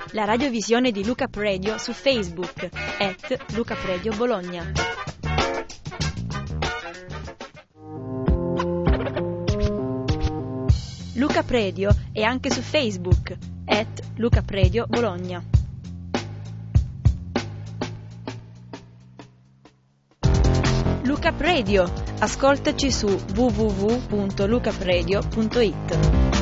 la radiovisione di Look Up Radio su Facebook, @LookUpRadioBologna. Look Up Radio è anche su Facebook, @LookUpRadioBologna. Look Up Radio, ascoltaci su www.lookupradio.it.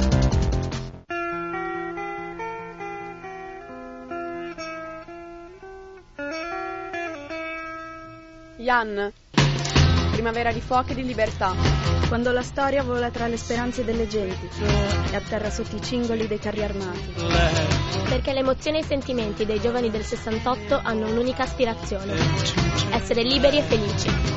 Jan, primavera di fuochi e di libertà. Quando la storia vola tra le speranze delle genti e atterra sotto i cingoli dei carri armati. Perché le emozioni e i sentimenti dei giovani del 68 hanno un'unica aspirazione: essere liberi e felici.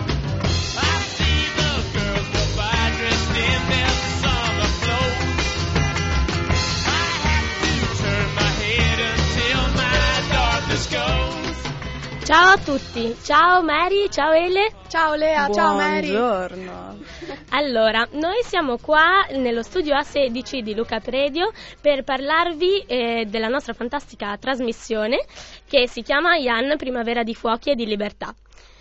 Ciao a tutti, ciao Mary, ciao Ele. Ciao Lea, ciao Mary. Buongiorno. Allora, noi siamo qua nello studio A16 di Look Up Radio per parlarvi della nostra fantastica trasmissione che si chiama Jan, primavera di fuochi e di libertà.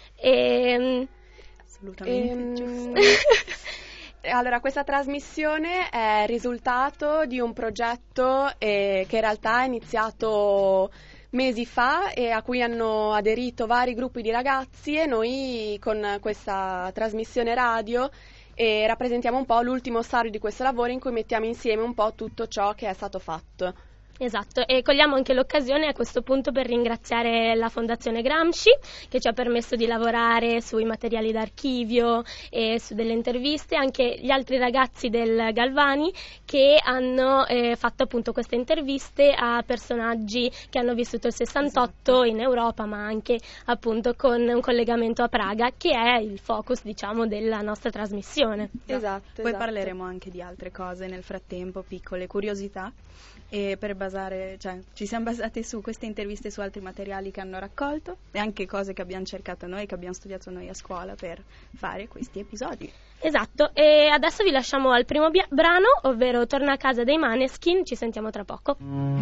Assolutamente giusto. Allora, questa trasmissione è risultato di un progetto che in realtà è iniziato mesi fa e a cui hanno aderito vari gruppi di ragazzi, e noi con questa trasmissione radio rappresentiamo un po' l'ultimo stadio di questo lavoro in cui mettiamo insieme un po' tutto ciò che è stato fatto. Esatto, e cogliamo anche l'occasione a questo punto per ringraziare la Fondazione Gramsci che ci ha permesso di lavorare sui materiali d'archivio e su delle interviste, anche gli altri ragazzi del Galvani che hanno fatto appunto queste interviste a personaggi che hanno vissuto il 68 in Europa, ma anche appunto con un collegamento a Praga, che è il focus, diciamo, della nostra trasmissione. Esatto. Poi parleremo anche di altre cose nel frattempo, piccole curiosità. E per ci siamo basati su queste interviste, su altri materiali che hanno raccolto e anche cose che abbiamo cercato noi, che abbiamo studiato noi a scuola per fare questi episodi. Esatto, e adesso vi lasciamo al primo brano, ovvero Torna a casa dei Maneskin. Ci sentiamo tra poco.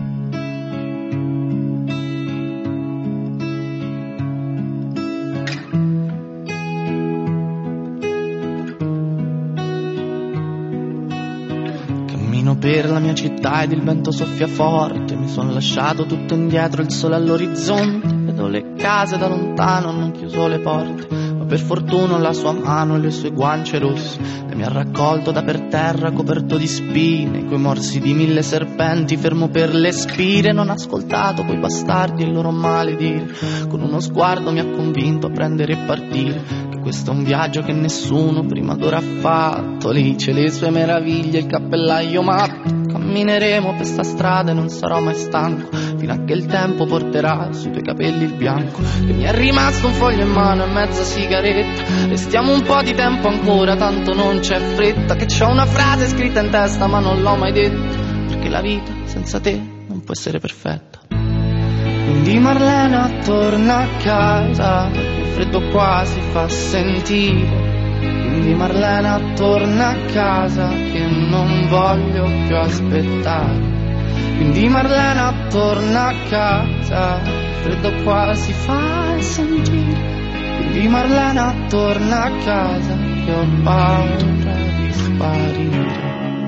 Per la mia città ed il vento soffia forte, mi son lasciato tutto indietro, il sole all'orizzonte, vedo le case da lontano, non chiuso le porte, ma per fortuna la sua mano e le sue guance rosse, e mi ha raccolto da per terra coperto di spine, coi morsi di 1000 serpenti, fermo per le spire, non ho ascoltato quei bastardi e il loro maledire, con uno sguardo mi ha convinto a prendere e partire. Questo è un viaggio che nessuno prima d'ora ha fatto, lì c'è le sue meraviglie, il cappellaio matto. Cammineremo per sta strada e non sarò mai stanco, fino a che il tempo porterà sui tuoi capelli il bianco. Che mi è rimasto un foglio in mano e mezza sigaretta, restiamo un po' di tempo ancora, tanto non c'è fretta. Che c'ho una frase scritta in testa ma non l'ho mai detta, perché la vita senza te non può essere perfetta. Quindi Marlena torna a casa, il freddo qua si fa sentire. Quindi Marlena torna a casa che non voglio più aspettare. Quindi Marlena torna a casa, il freddo qua si fa sentire. Quindi Marlena torna a casa che ho paura di sparire.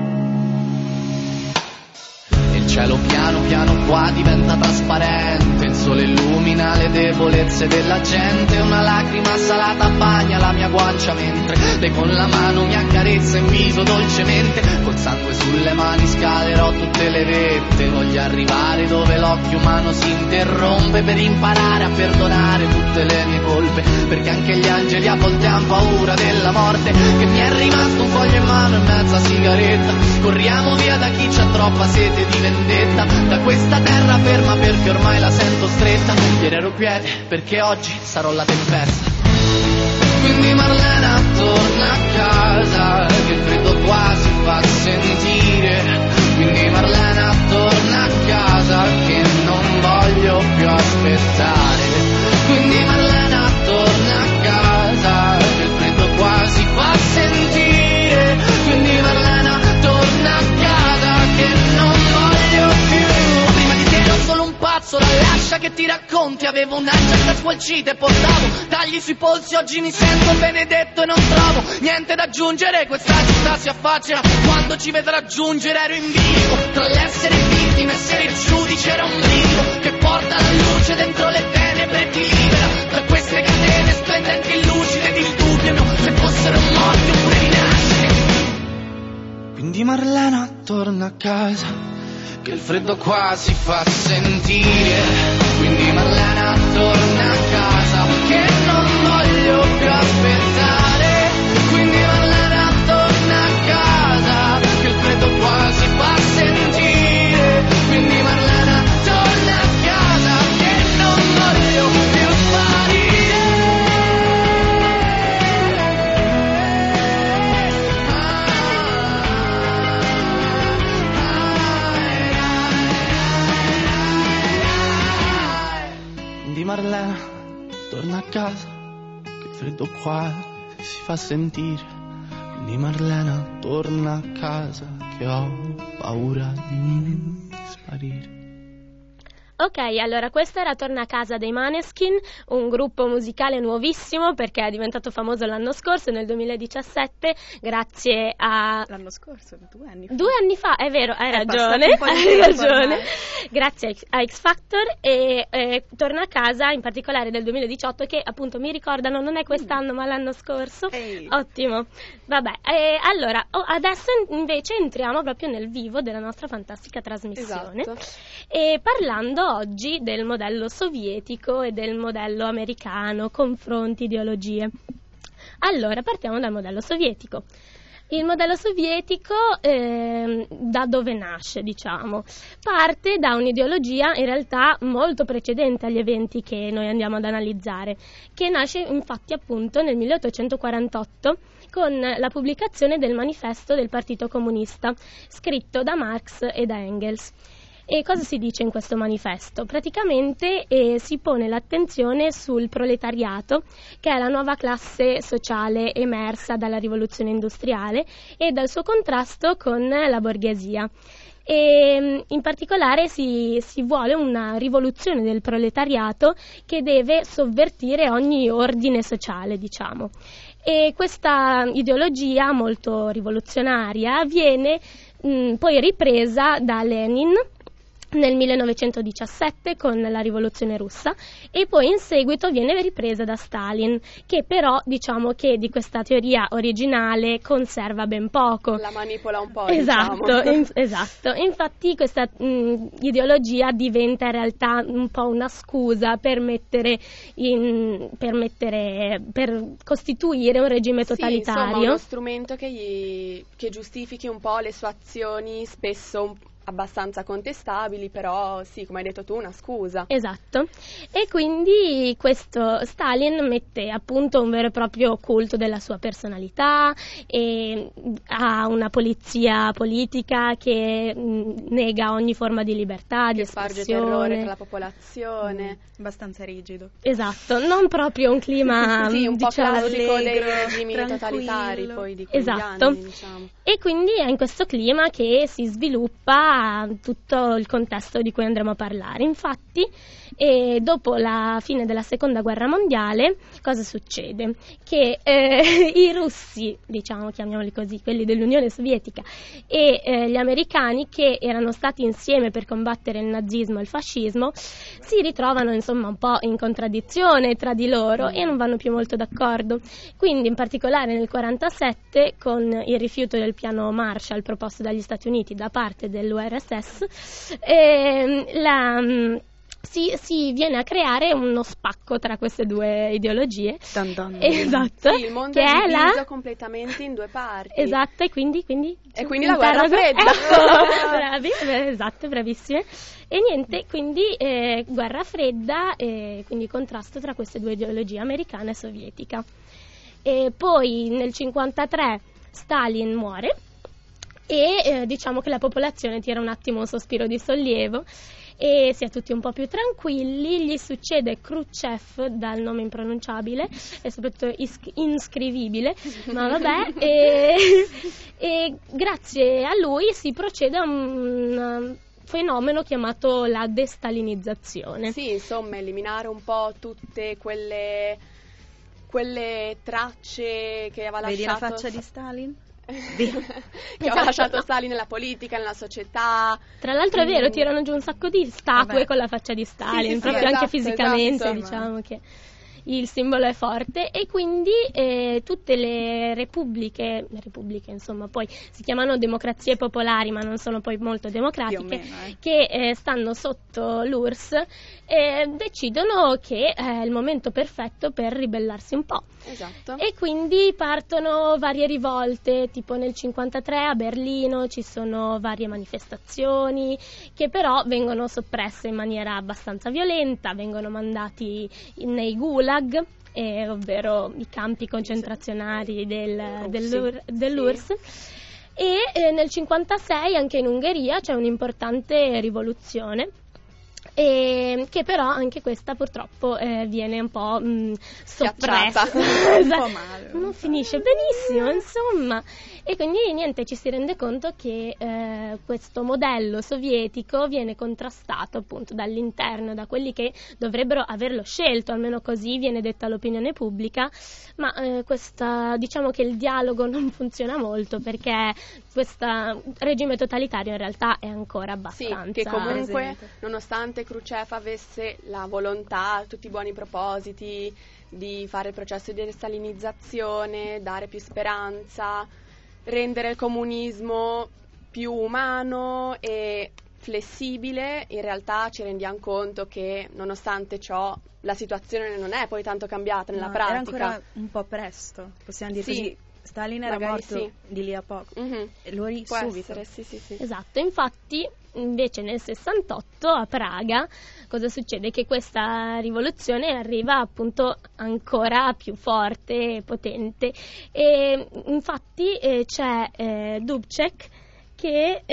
Il cielo piano piano qua diventa trasparente, il sole illumina le debolezze della gente, una lacrima salata bagna la mia guancia mentre lei con la mano mi accarezza in viso dolcemente, col sangue sulle mani scalerò tutte le vette, voglio arrivare dove l'occhio umano si interrompe per imparare a perdonare tutte le mie colpe, perché anche gli angeli a volte hanno paura della morte. Che mi è rimasto un foglio in mano e mezza sigaretta, corriamo via da chi c'ha troppa sete di vendetta, da questa terra ferma perché ormai la sento stretta. Ieri ero quiete perché oggi sarò la tempesta. Quindi Marlena torna a casa che il freddo qua si fa sentire. Quindi Marlena torna a casa che non voglio più aspettare. Quindi Marlena torna a casa che il freddo qua si fa sentire. Quindi Marlena torna a casa che non voglio più. Prima di te ero solo un pazzo che ti racconti. Avevo un angelo squalcite, portavo tagli sui polsi, oggi mi sento benedetto e non trovo niente da aggiungere. Questa città si affaccia quando ci vedrà giungere. Ero in bilico tra l'essere vittima e essere il giudice. Era un brivido che porta la luce dentro le tenebre e ti libera da queste catene splendenti e lucide ed il dubbio se fossero morti oppure rinascite. Quindi Marlena torna a casa, che il freddo qua si fa sentire. Quindi Marlena torna a casa, che non voglio più aspettare. Quindi Marlena torna a casa, che il freddo qua si fa sentire. Quindi Marlena torna a casa, che non voglio più sparire. Quindi Marlena torna a casa, che il freddo qua si fa sentire. Quindi Marlena torna a casa, che ho paura di sparire. Ok, allora questa era Torna a casa dei Maneskin, un gruppo musicale nuovissimo perché è diventato famoso l'anno scorso, nel 2017, grazie a... L'anno scorso, 2 anni fa. 2 anni fa, è vero, hai È ragione, passato un po' di hai tempo ragione. ormai. Grazie a X Factor e Torna a casa, in particolare del 2018, che appunto mi ricordano non è quest'anno ma l'anno scorso. Ehi. Ottimo, vabbè, allora adesso invece entriamo proprio nel vivo della nostra fantastica trasmissione. Esatto. E parlando oggi del modello sovietico e del modello americano, confronti, ideologie. Allora, partiamo dal modello sovietico. Il modello sovietico da dove nasce, diciamo? Parte da un'ideologia in realtà molto precedente agli eventi che noi andiamo ad analizzare, che nasce infatti appunto nel 1848 con la pubblicazione del manifesto del Partito Comunista, scritto da Marx e da Engels. E cosa si dice in questo manifesto? Praticamente si pone l'attenzione sul proletariato, che è la nuova classe sociale emersa dalla rivoluzione industriale, e dal suo contrasto con la borghesia. E in particolare si vuole una rivoluzione del proletariato che deve sovvertire ogni ordine sociale, diciamo. E questa ideologia molto rivoluzionaria viene poi ripresa da Lenin nel 1917 con la rivoluzione russa e poi in seguito viene ripresa da Stalin, che però diciamo che di questa teoria originale conserva ben poco. La manipola un po', Esatto, diciamo. esatto. Infatti questa ideologia diventa in realtà un po' una scusa per per costituire un regime totalitario. Sì, insomma, uno strumento che giustifichi un po' le sue azioni, spesso abbastanza contestabili, però sì, come hai detto tu, una scusa. Esatto. E quindi questo Stalin mette appunto un vero e proprio culto della sua personalità e ha una polizia politica che nega ogni forma di libertà, di Sparge espressione. terrore tra la popolazione. Abbastanza rigido. Esatto, non proprio un clima Sì, un po' diciamo, classico dei allegro, regimi tranquillo. totalitari poi di quegli Esatto. anni, diciamo. E quindi è in questo clima che si sviluppa tutto il contesto di cui andremo a parlare. Infatti, dopo la fine della Seconda Guerra Mondiale, cosa succede? Che i russi, diciamo, chiamiamoli così, quelli dell'Unione Sovietica, e gli americani, che erano stati insieme per combattere il nazismo e il fascismo, si ritrovano insomma un po' in contraddizione tra di loro e non vanno più molto d'accordo. Quindi in particolare nel 1947, con il rifiuto del piano Marshall proposto dagli Stati Uniti da parte dell'URSS, si viene a creare uno spacco tra queste due ideologie. Dun dun. Esatto. Sì, il mondo che è è diviso completamente in due parti. Esatto, e quindi la guerra fredda. Ecco, bravi, esatto, bravissime. E niente, quindi guerra fredda e quindi contrasto tra queste due ideologie, americana e sovietica. E poi nel 1953 Stalin muore e diciamo che la popolazione tira un attimo un sospiro di sollievo e si è tutti un po' più tranquilli. Gli succede Khrushchev, dal nome impronunciabile e soprattutto inscrivibile, ma vabbè, e grazie a lui si procede a una fenomeno chiamato la destalinizzazione. Sì, insomma, eliminare un po' tutte quelle tracce che aveva lasciato... Vedi la faccia di Stalin? che aveva lasciato Stalin nella politica, nella società. Tra l'altro è vero, tirano giù un sacco di statue con la faccia di Stalin, sì, proprio anche esatto, fisicamente, esatto. diciamo che il simbolo è forte, e quindi tutte le repubbliche insomma poi si chiamano democrazie popolari, ma non sono poi molto democratiche, meno, che stanno sotto l'URSS, decidono che è il momento perfetto per ribellarsi un po'. Esatto. E quindi partono varie rivolte, tipo nel 1953 a Berlino ci sono varie manifestazioni che però vengono soppresse in maniera abbastanza violenta, vengono mandati nei gulag, ovvero i campi concentrazionali dell'URSS. E nel 1956 anche in Ungheria c'è un'importante rivoluzione, che però anche questa purtroppo viene un po' soppressa. Un po' male. Non finisce benissimo, insomma. E quindi niente, ci si rende conto che questo modello sovietico viene contrastato appunto dall'interno, da quelli che dovrebbero averlo scelto, almeno così viene detta all'opinione pubblica, ma diciamo che il dialogo non funziona molto, perché questo regime totalitario in realtà è ancora abbastanza... Sì, che comunque, nonostante Khrushchev avesse la volontà, tutti i buoni propositi di fare il processo di destalinizzazione, dare più speranza, rendere il comunismo più umano e flessibile, in realtà ci rendiamo conto che nonostante ciò la situazione non è poi tanto cambiata nella pratica. Era ancora un po' presto, possiamo dire così. Stalin era morto di lì a poco, e lui può subito. essere, sì. Esatto, infatti invece nel 68 a Praga cosa succede? Che questa rivoluzione arriva appunto ancora più forte e potente, e infatti c'è Dubček che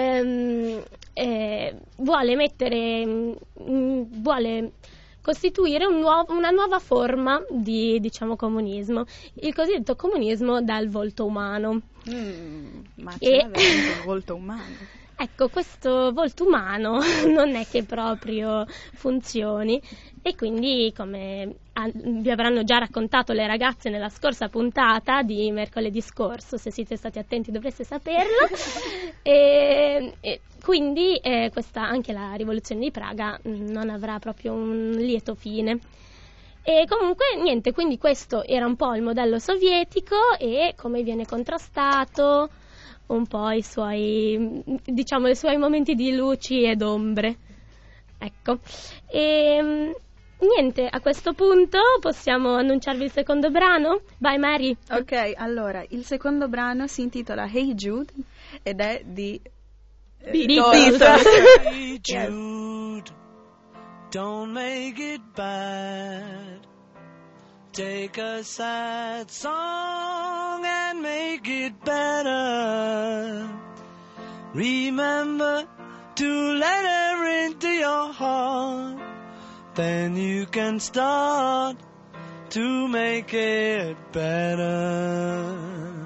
vuole costituire una nuova forma di, diciamo, comunismo, il cosiddetto comunismo dal volto umano. Ma c'è veramente un volto umano? Ecco, questo volto umano non è che proprio funzioni, e quindi, come vi avranno già raccontato le ragazze nella scorsa puntata di mercoledì scorso, se siete stati attenti dovreste saperlo, e quindi anche la rivoluzione di Praga non avrà proprio un lieto fine. E comunque niente, quindi questo era un po' il modello sovietico e come viene contrastato, un po' i suoi momenti di luci ed ombre. Ecco. E niente, a questo punto possiamo annunciarvi il secondo brano? Vai Mary. Ok, allora, il secondo brano si intitola Hey Jude ed è di Beatles. Hey Jude, don't make it bad. Take a sad song and make it better. Remember to let her into your heart. Then you can start to make it better.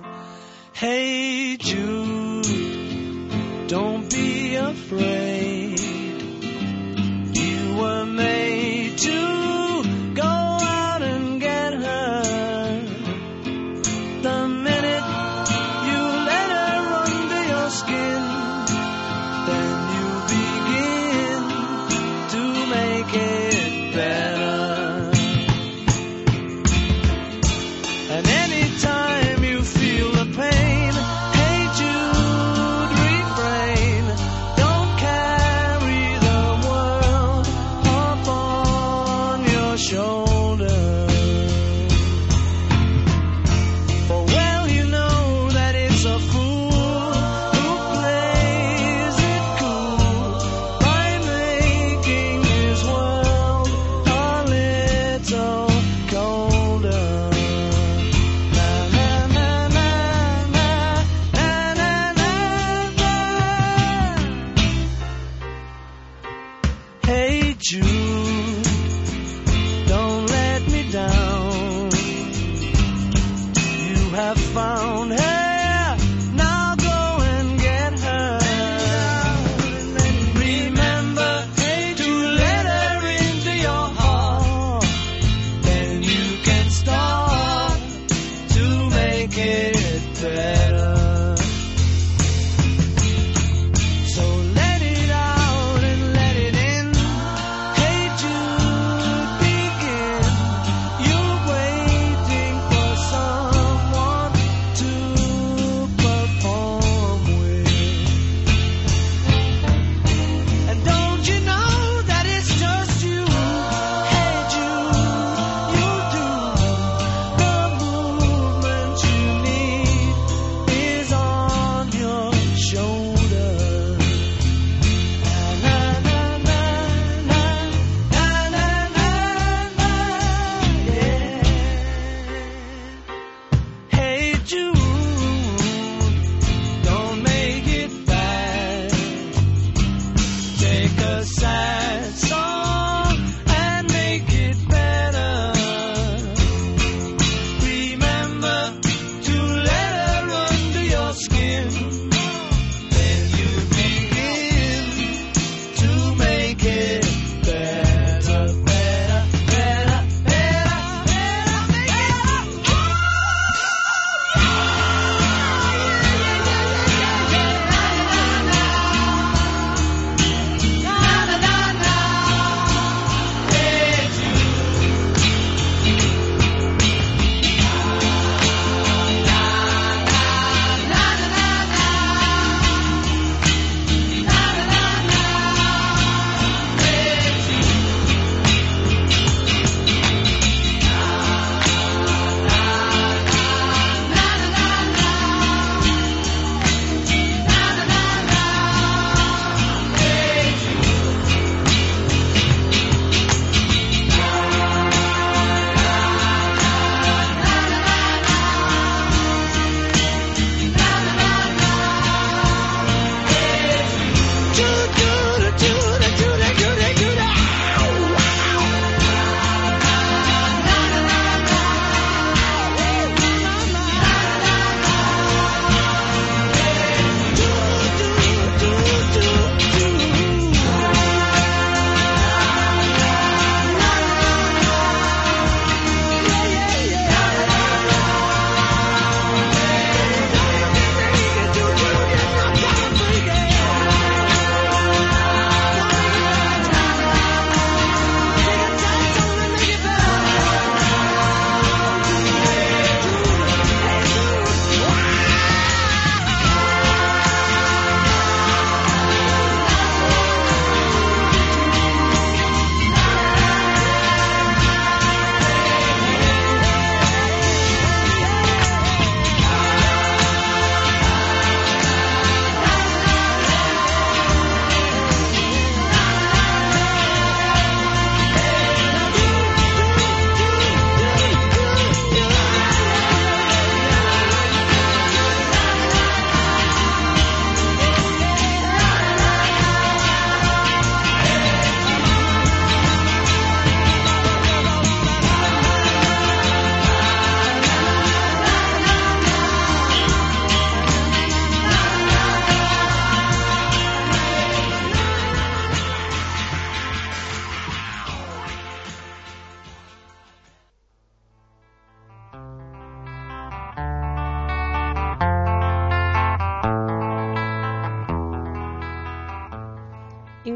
Hey Jude, don't be afraid. You were made to go out and get her. The minute you let her under your skin, then you begin to make it better. And anytime you feel the pain, hey Jude, refrain. Don't carry the world upon your shoulder. For well you know that it's a fool who plays it cool by making his world a little colder. Na na na na na na na na na. Hey Jude, don't let me down. You have found her, now go and get her.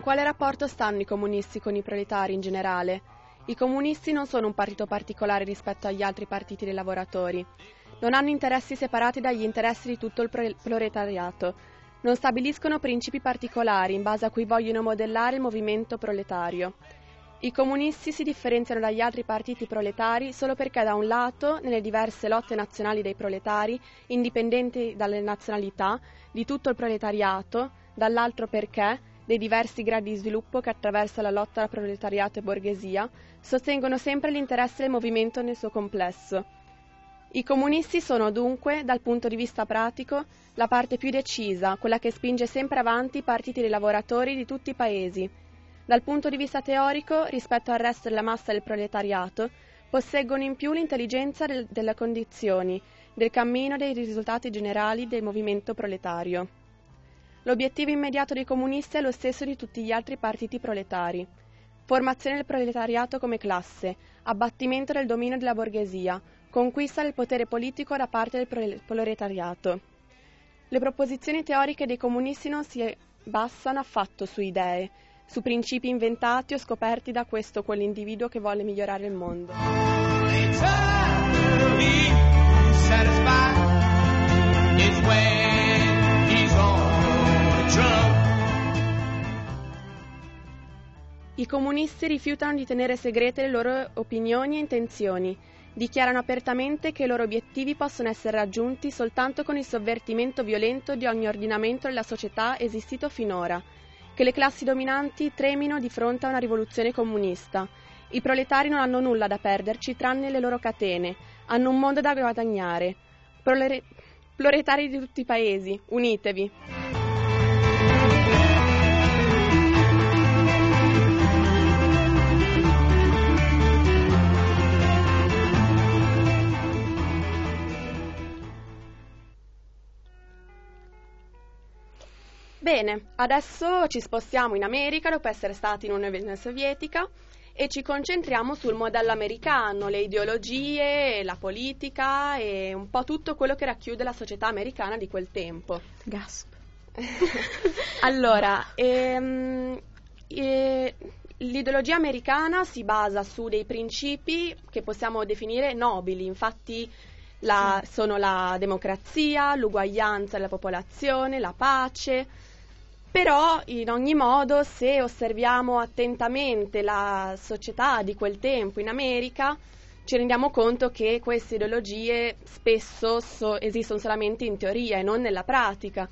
in quale rapporto stanno i comunisti con i proletari in generale? I comunisti non sono un partito particolare rispetto agli altri partiti dei lavoratori. Non hanno interessi separati dagli interessi di tutto il proletariato. Non stabiliscono principi particolari in base a cui vogliono modellare il movimento proletario. I comunisti si differenziano dagli altri partiti proletari solo perché da un lato, nelle diverse lotte nazionali dei proletari, indipendenti dalle nazionalità, di tutto il proletariato, dall'altro perché, dei diversi gradi di sviluppo che attraversa la lotta tra proletariato e borghesia, sostengono sempre l'interesse del movimento nel suo complesso. I comunisti sono dunque, dal punto di vista pratico, la parte più decisa, quella che spinge sempre avanti i partiti dei lavoratori di tutti i paesi. Dal punto di vista teorico, rispetto al resto della massa del proletariato, posseggono in più l'intelligenza delle condizioni, del cammino e dei risultati generali del movimento proletario. L'obiettivo immediato dei comunisti è lo stesso di tutti gli altri partiti proletari. Formazione del proletariato come classe, abbattimento del dominio della borghesia, conquista del potere politico da parte del proletariato. Le proposizioni teoriche dei comunisti non si basano affatto su idee, su principi inventati o scoperti da questo o quell'individuo che vuole migliorare il mondo. I comunisti rifiutano di tenere segrete le loro opinioni e intenzioni. Dichiarano apertamente che i loro obiettivi possono essere raggiunti soltanto con il sovvertimento violento di ogni ordinamento della società esistito finora, che le classi dominanti tremino di fronte a una rivoluzione comunista. I proletari non hanno nulla da perderci tranne le loro catene, hanno un mondo da guadagnare. Proletari di tutti i paesi, unitevi! Bene, adesso ci spostiamo in America dopo essere stati in Unione Sovietica e ci concentriamo sul modello americano, le ideologie, la politica e un po' tutto quello che racchiude la società americana di quel tempo. Gasp. Allora, l'ideologia americana si basa su dei principi che possiamo definire nobili, infatti sono la democrazia, l'uguaglianza della popolazione, la pace. Però, in ogni modo, se osserviamo attentamente la società di quel tempo in America, ci rendiamo conto che queste ideologie spesso esistono solamente in teoria e non nella pratica.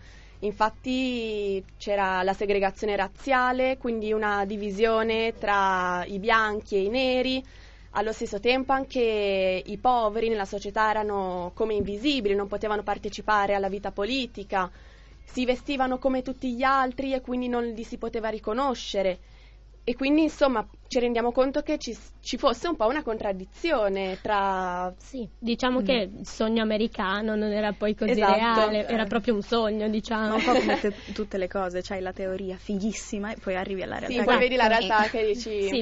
Infatti c'era la segregazione razziale, quindi una divisione tra i bianchi e i neri. Allo stesso tempo anche i poveri nella società erano come invisibili, non potevano partecipare alla vita politica. Si vestivano come tutti gli altri e quindi non li si poteva riconoscere. E quindi, insomma, ci rendiamo conto che ci fosse un po' una contraddizione tra... Sì, diciamo che il sogno americano non era poi così Esatto. reale, era proprio un sogno, diciamo. Un po' come tutte le cose, c'hai la teoria fighissima e poi arrivi alla realtà. Sì, poi vedi la realtà che dici Sì,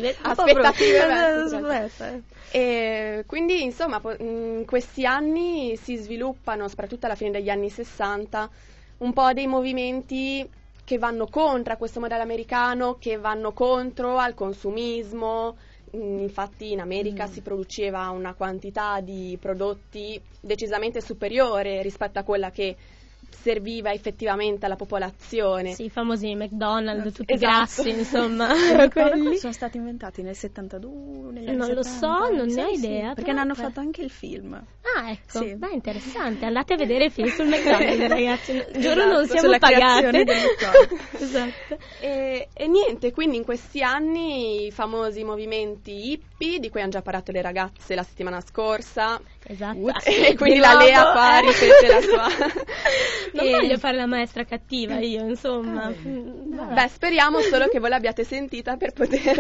aspettative. E quindi, insomma, in questi anni si sviluppano, soprattutto alla fine degli anni 60, un po' dei movimenti che vanno contro a questo modello americano, che vanno contro al consumismo. Infatti in America si produceva una quantità di prodotti decisamente superiore rispetto a quella che serviva effettivamente alla popolazione. Sì, i famosi McDonald's, tutti Esatto. grassi, insomma. Quelli sono stati inventati nel 72, negli anni Non lo 70. so, non ne ho Sì, idea. perché ne hanno fatto anche il film. Ah, ecco, Sì. beh, interessante. Andate a vedere il film sul McDonald's, ragazzi. Giuro, Esatto, non siamo sulla pagate. creazione del McDonald's. Esatto. E niente, quindi in questi anni i famosi movimenti hippie, di cui hanno già parlato le ragazze la settimana scorsa, Esatto. e quindi la Lea qua ripete la sua... Non E- voglio fare la maestra cattiva io, insomma. Vabbè. Beh, speriamo solo che voi l'abbiate sentita per poter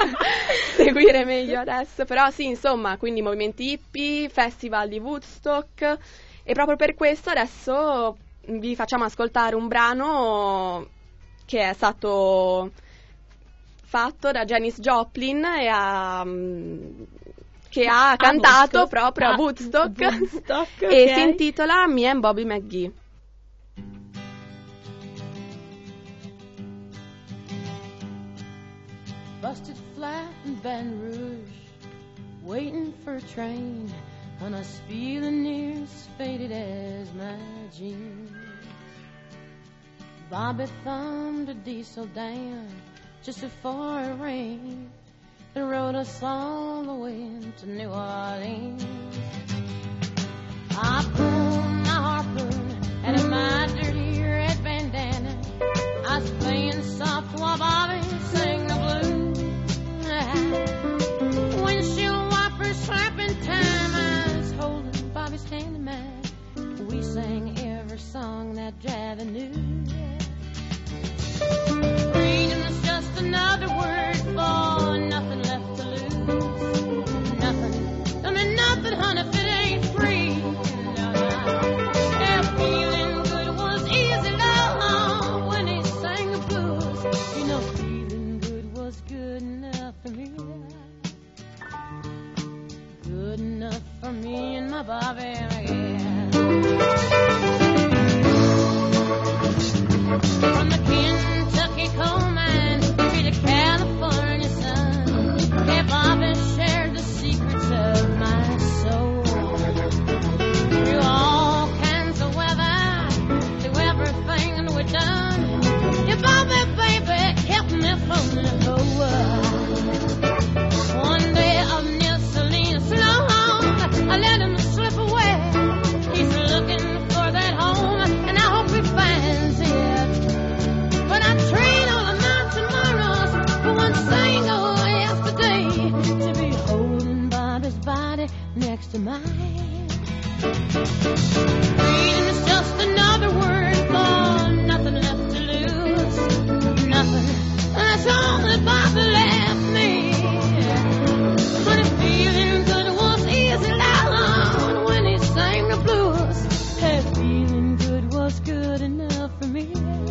seguire meglio adesso. Però sì, insomma, quindi movimenti hippie, festival di Woodstock, e proprio per questo adesso vi facciamo ascoltare un brano che è stato fatto da Janis Joplin che ha cantato Woodstock. proprio a Woodstock, Woodstock, e ok. si intitola Me and Bobby McGee. busted flat in Baton Rouge, waiting for a train, and I was feeling near as faded as my jeans. Bobby thumbed a diesel down just before it rained and rode us all the way to New Orleans. I pulled my harpoon out of my dirty red bandana. I was playing soft while Bobby sang the blues. Windshield wipers slapping time, I was holding Bobby's hand in mine. We sang every song that Javi knew. Freedom is just another word for nothing left to lose. Nothing, I mean nothing, honey, if it ain't free. Yeah, feeling good was easy, love, when he sang the blues. You know, feeling good was good enough for me. Good enough for me and my Bobby, yeah. From the Kentucky coal mine to the California sun, yeah, Bobby shared the secrets of my soul. Through all kinds of weather, through everything we've done, yeah, Bobby, baby, kept me from the whole world. One day of near Salinas long, I let him slip away. He's looking for that home, and I hope he finds it. But I trade all of my tomorrows for one single yesterday, to be holding Bobby's body next to mine. Freedom is just another word for nothing left to lose. Nothing, that's all that Bobby left me. But if feeling good was easy, loud when he sang the blues, hey, feeling good was good enough for me.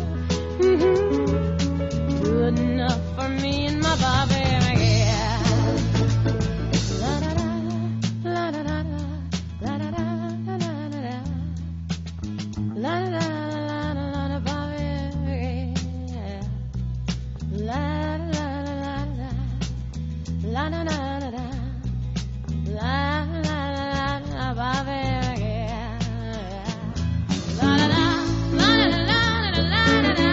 Good enough for me and my Bobby, yeah. La da da, la da da da, la da da, la da da da, la da da, la da Bobby, yeah. La da da da da, la da da da, la da da Bobby, yeah. La da da, la da da la da la da da.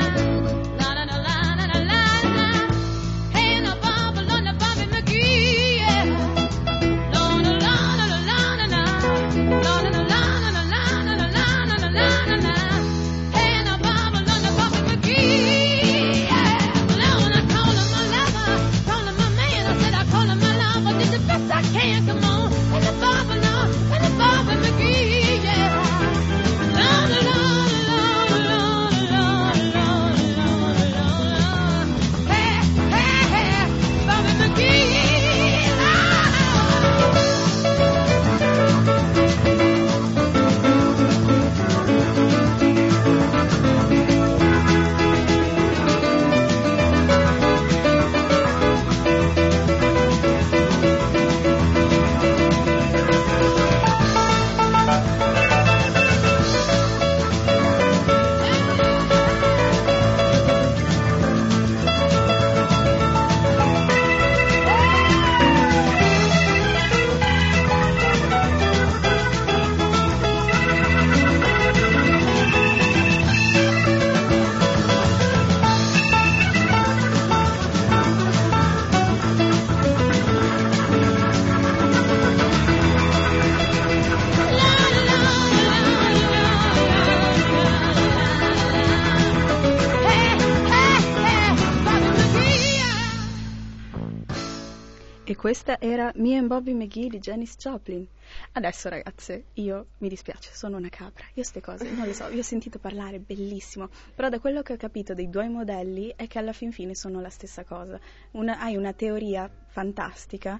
E questa era Me and Bobby McGee di Janis Joplin. Adesso ragazze, io mi dispiace, sono una capra, io ste cose non le so, vi ho sentito parlare bellissimo, però da quello che ho capito dei due modelli è che alla fin fine sono la stessa cosa. Hai una teoria fantastica,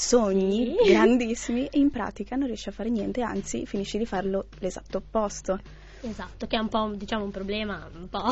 sogni grandissimi e in pratica non riesci a fare niente, anzi finisci di farlo l'esatto opposto. Esatto, che è un po' diciamo un problema un po'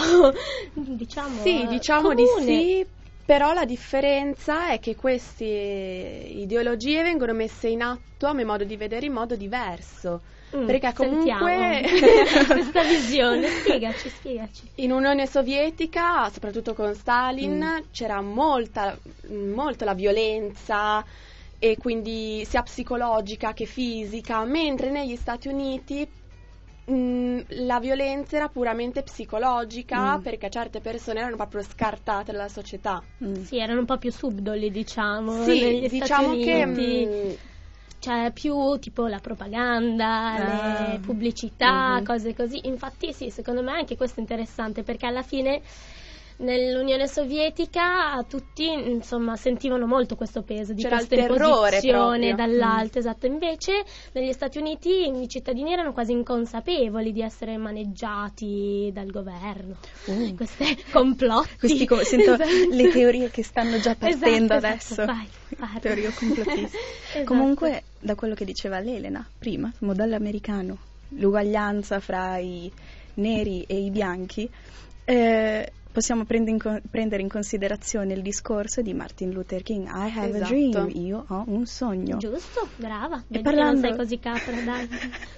diciamo sì, diciamo comune. Di sì. Però la differenza è che queste ideologie vengono messe in atto a mio modo di vedere in modo diverso. Perché comunque questa visione, spiegaci. In Unione Sovietica, soprattutto con Stalin, c'era molta molto la violenza, e quindi sia psicologica che fisica, mentre negli Stati Uniti la violenza era puramente psicologica, perché certe persone erano proprio scartate dalla società. Sì, erano un po' più subdoli, diciamo. Sì, negli diciamo Stati che Uniti. Cioè più tipo la propaganda, le pubblicità, cose così. Infatti sì, secondo me anche questo è interessante, perché alla fine nell'Unione Sovietica tutti insomma sentivano molto questo peso di c'era questa il terrore imposizione proprio. dall'alto, esatto. Invece negli Stati Uniti i cittadini erano quasi inconsapevoli di essere maneggiati dal governo. Questi complotti. Sento le teorie che stanno già partendo adesso. Esatto, vai, parla. Teorie complottiste. Esatto. Comunque, da quello che diceva l'Elena prima, il modello americano, l'uguaglianza fra i neri e i bianchi, possiamo prendere in considerazione il discorso di Martin Luther King. I have a dream, io ho un sogno. Giusto, brava. E Vedi parlando... che non sei così capra, dai.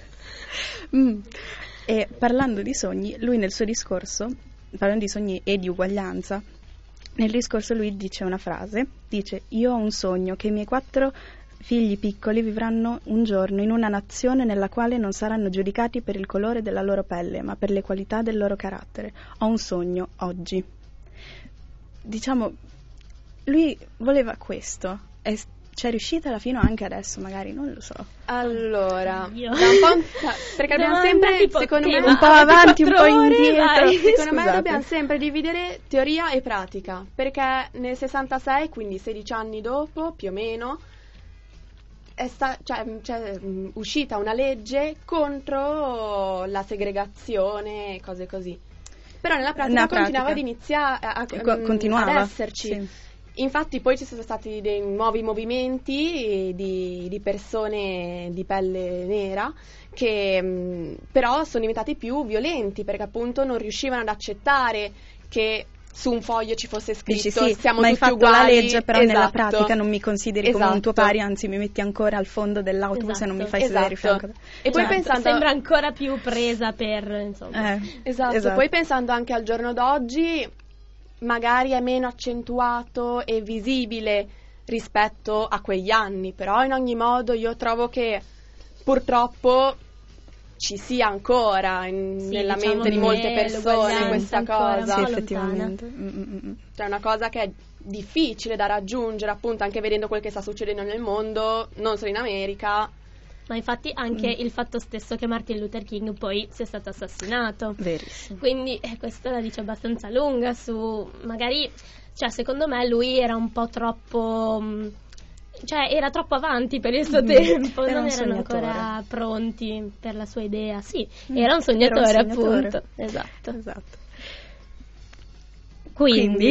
E parlando di sogni, lui nel suo discorso, parlando di sogni e di uguaglianza, nel discorso lui dice una frase, dice: io ho un sogno che i miei 4 figli piccoli vivranno un giorno in una nazione nella quale non saranno giudicati per il colore della loro pelle, ma per le qualità del loro carattere. Ho un sogno oggi. Diciamo, lui voleva questo e c'è riuscita alla fine, anche adesso magari, non lo so. Allora, Io. da un po', perché dobbiamo sempre, secondo me, un po' avanti, un po' indietro. Secondo me Scusate. dobbiamo sempre dividere teoria e pratica, perché nel 66, quindi 16 anni dopo, più o meno, c'è uscita una legge contro la segregazione e cose così. Però nella pratica continuava ad continuava ad esserci. Sì. Infatti poi ci sono stati dei nuovi movimenti di persone di pelle nera che però sono diventati più violenti, perché appunto non riuscivano ad accettare che su un foglio ci fosse scritto sì, siamo ma hai tutti fatto uguali. la legge, però nella Esatto. pratica non mi consideri come un tuo pari, anzi mi metti ancora al fondo dell'autobus e non mi fai sedere di fianco. E poi pensando, sembra ancora più presa per, insomma. Esatto, poi pensando anche al giorno d'oggi, magari è meno accentuato e visibile rispetto a quegli anni, però in ogni modo io trovo che purtroppo ci sia ancora nella mente di molte persone questa cosa. Sì, effettivamente. Cioè è una cosa che è difficile da raggiungere, appunto, anche vedendo quel che sta succedendo nel mondo, non solo in America. Ma infatti anche il fatto stesso che Martin Luther King poi sia stato assassinato. Verissimo. Quindi questo la dice abbastanza lunga su, magari, cioè secondo me lui era un po' troppo, cioè era troppo avanti per il suo tempo, Era non un erano sognatore. ancora pronti per la sua idea. Sì, era un sognatore, appunto. Esatto. Quindi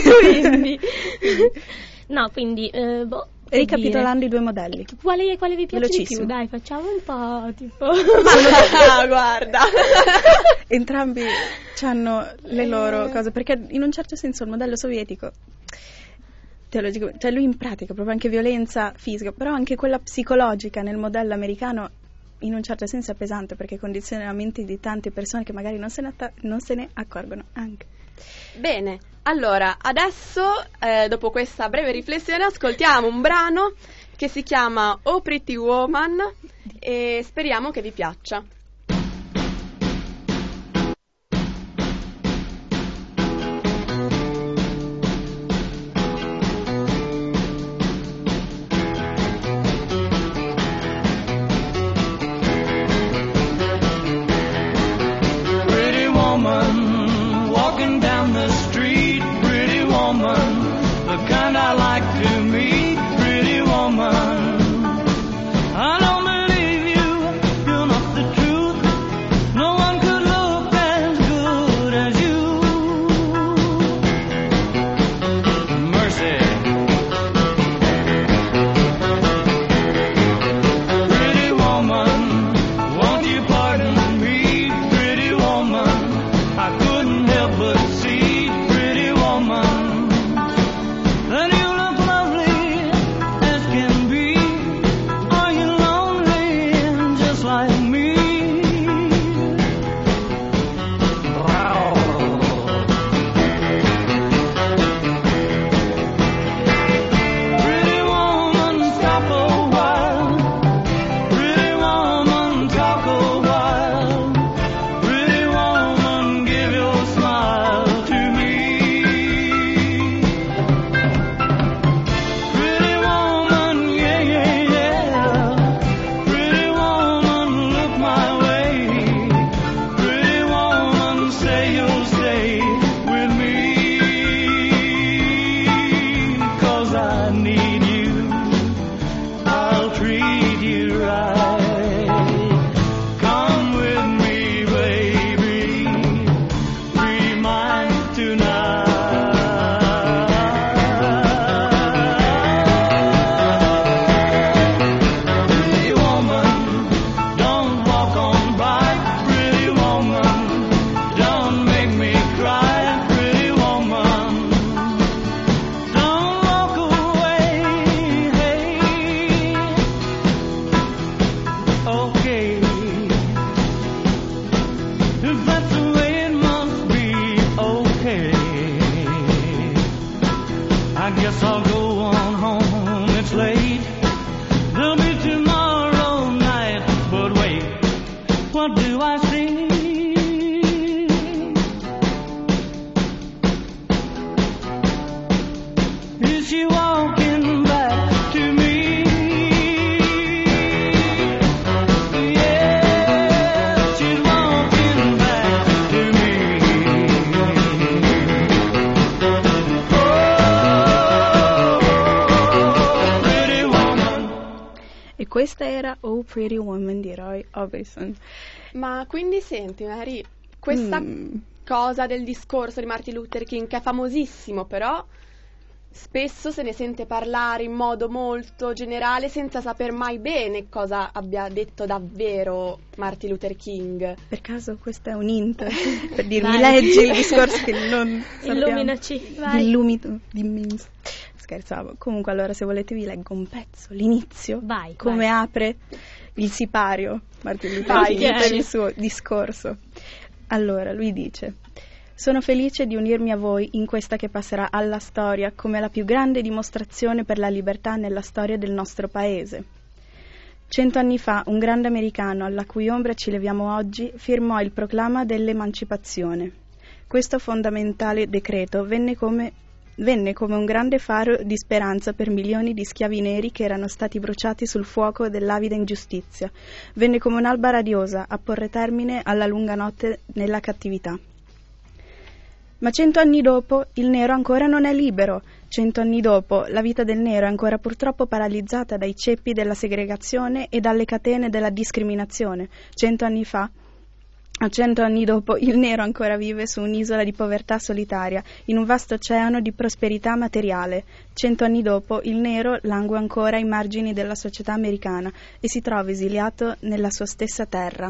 no, quindi ricapitolando i 2 modelli. Quale vi piace di più? Velocissimo. Dai, facciamo un po' tipo Guarda, Entrambi hanno le loro cose, perché in un certo senso il modello sovietico teologico, cioè lui in pratica proprio anche violenza fisica, però anche quella psicologica nel modello americano in un certo senso è pesante, perché condiziona la mente di tante persone che magari non se ne accorgono anche. bene, allora adesso dopo questa breve riflessione ascoltiamo un brano che si chiama Oh Pretty Woman e speriamo che vi piaccia. Pretty woman, walking down the street. Pretty woman, the kind I like to meet. Pretty woman, I don't believe you, you're not the truth. No one could look as good as you. Mercy. Pretty woman, won't you pardon me? Pretty woman, I couldn't help but see. Pretty woman, that you look lovely I guess I'll go on home, it's late. There'll be tomorrow night, but wait, what do I see? Is she walking back to me? Yes, she's walking back to me. Oh, pretty woman. E questa era Oh Pretty Woman di Roy Orbison. Ma quindi senti, Mary, questa cosa del discorso di Martin Luther King, che è famosissimo, però spesso se ne sente parlare in modo molto generale senza saper mai bene cosa abbia detto davvero Martin Luther King. Per caso questo è un hint per dirmi Vai. leggi il discorso che non sappiamo. Illuminaci, vai. Dimmi. Scherzavo. Comunque allora se volete vi leggo un pezzo, l'inizio, Vai, come vai. apre il sipario Martin Luther Vai, King per ok. il suo discorso. Allora lui dice: sono felice di unirmi a voi in questa che passerà alla storia come la più grande dimostrazione per la libertà nella storia del nostro paese. 100 anni fa un grande americano, alla cui ombra ci leviamo oggi, firmò il proclama dell'emancipazione. Questo fondamentale decreto venne come un grande faro di speranza per milioni di schiavi neri che erano stati bruciati sul fuoco dell'avida ingiustizia. Venne come un'alba radiosa a porre termine alla lunga notte nella cattività. Ma 100 anni dopo il nero ancora non è libero. 100 anni dopo la vita del nero è ancora purtroppo paralizzata dai ceppi della segregazione e dalle catene della discriminazione. 100 anni dopo il nero ancora vive su un'isola di povertà solitaria, in un vasto oceano di prosperità materiale. 100 anni dopo il nero langue ancora ai margini della società americana e si trova esiliato nella sua stessa terra.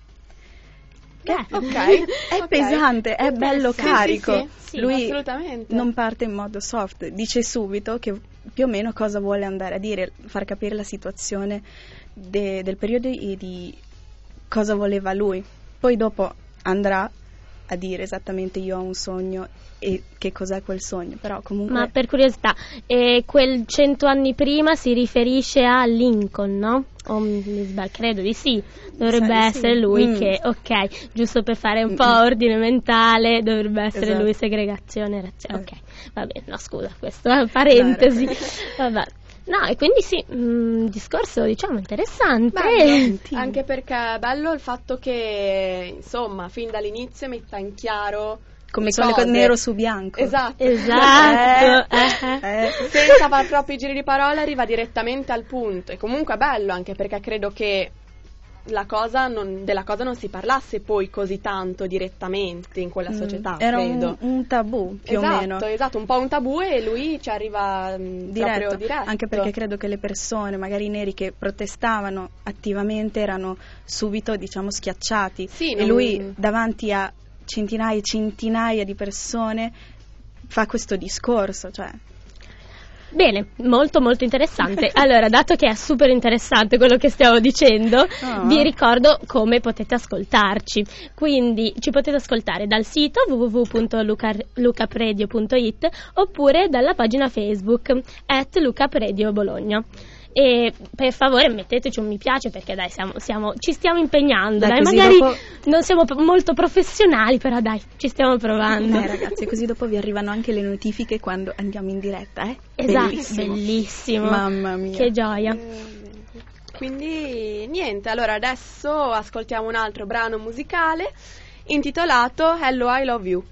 Ok, È ok. pesante, è bello Sì, carico. sì, Lui assolutamente. non parte in modo soft, dice subito che più o meno cosa vuole andare a dire, far capire la situazione del periodo e di cosa voleva lui. Poi dopo andrà a dire esattamente io ho un sogno e che cos'è quel sogno, però comunque... Ma per curiosità, quel 100 anni prima si riferisce a Lincoln, no? O mi sbaglio? Credo di sì. Dovrebbe Sì. essere lui che, ok, giusto per fare un po' ordine mentale, dovrebbe essere Esatto. lui segregazione razziale. Ok, va bene, no scusa, questo è parentesi. Vabbè. No, e quindi sì, discorso diciamo interessante. Bello, anche perché è bello il fatto che, insomma, fin dall'inizio metta in chiaro come le sono le cose. cose nero su bianco. Esatto. Esatto. Senza far troppi giri di parole arriva direttamente al punto. E comunque è bello anche perché credo che della cosa non si parlasse poi così tanto direttamente in quella società. Era credo. un tabù più esatto, o meno. Esatto, un po' un tabù e lui ci arriva proprio diretto. Anche perché credo che le persone, magari i neri che protestavano attivamente, erano subito, diciamo, schiacciati. Sì, e lui davanti a centinaia e centinaia di persone fa questo discorso, cioè... Bene, molto molto interessante. Allora, dato che è super interessante quello che stiamo dicendo, vi ricordo come potete ascoltarci. Quindi ci potete ascoltare dal sito www.lucapradio.it oppure dalla pagina Facebook @lucapradio_bologna. E per favore metteteci un mi piace perché dai ci stiamo impegnando, dai così magari dopo... non siamo molto professionali, però dai ci stiamo provando. Ragazzi, così dopo vi arrivano anche le notifiche quando andiamo in diretta, Esatto, bellissimo. Mamma mia, che gioia. Quindi niente, allora adesso ascoltiamo un altro brano musicale intitolato Hello I Love You.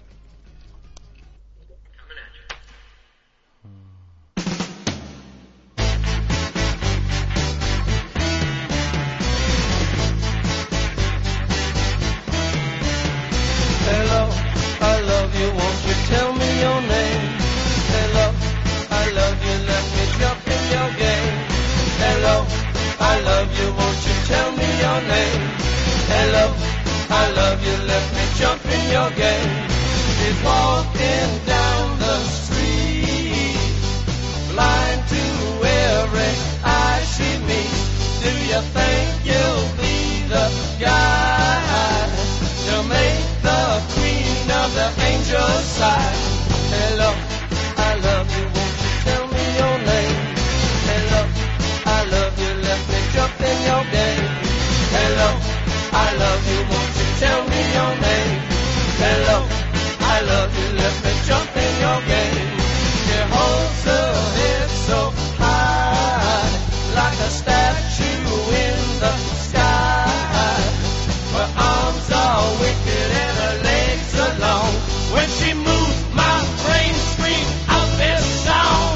Hello, I love you, won't you tell me your name? Hello, I love you, let me jump in your game. Hello, I love you, won't you tell me your name? Hello, I love you, let me jump in your game. She's walking down the street, blind to every eye she meets. Do you think you'll be the guy to make the queen of the angels sigh? Hello, I love you. tell me your name. Hello, I love you, let me jump in your game. She holds her head so high, like a statue in the sky. Her arms are wicked and her legs are long. When she moves, my brain screams out this song.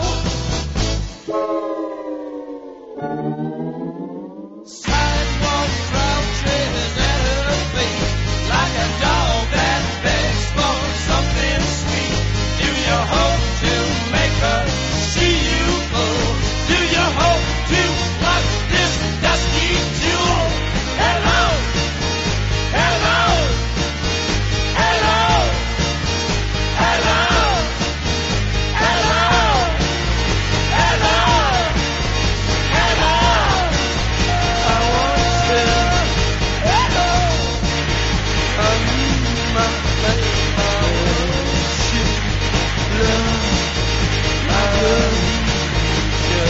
Sidewalk crouches at her feet, like a dog that begs for something sweet. Do you hope to make her see you full? Do you hope to pluck this dusty jewel? Hello, hello, hello, hello, hello, hello, hello. I want you, hello, I need my baby. I want you, love, I love you,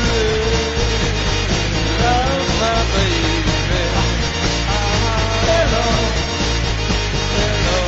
love my baby. Hello, hello,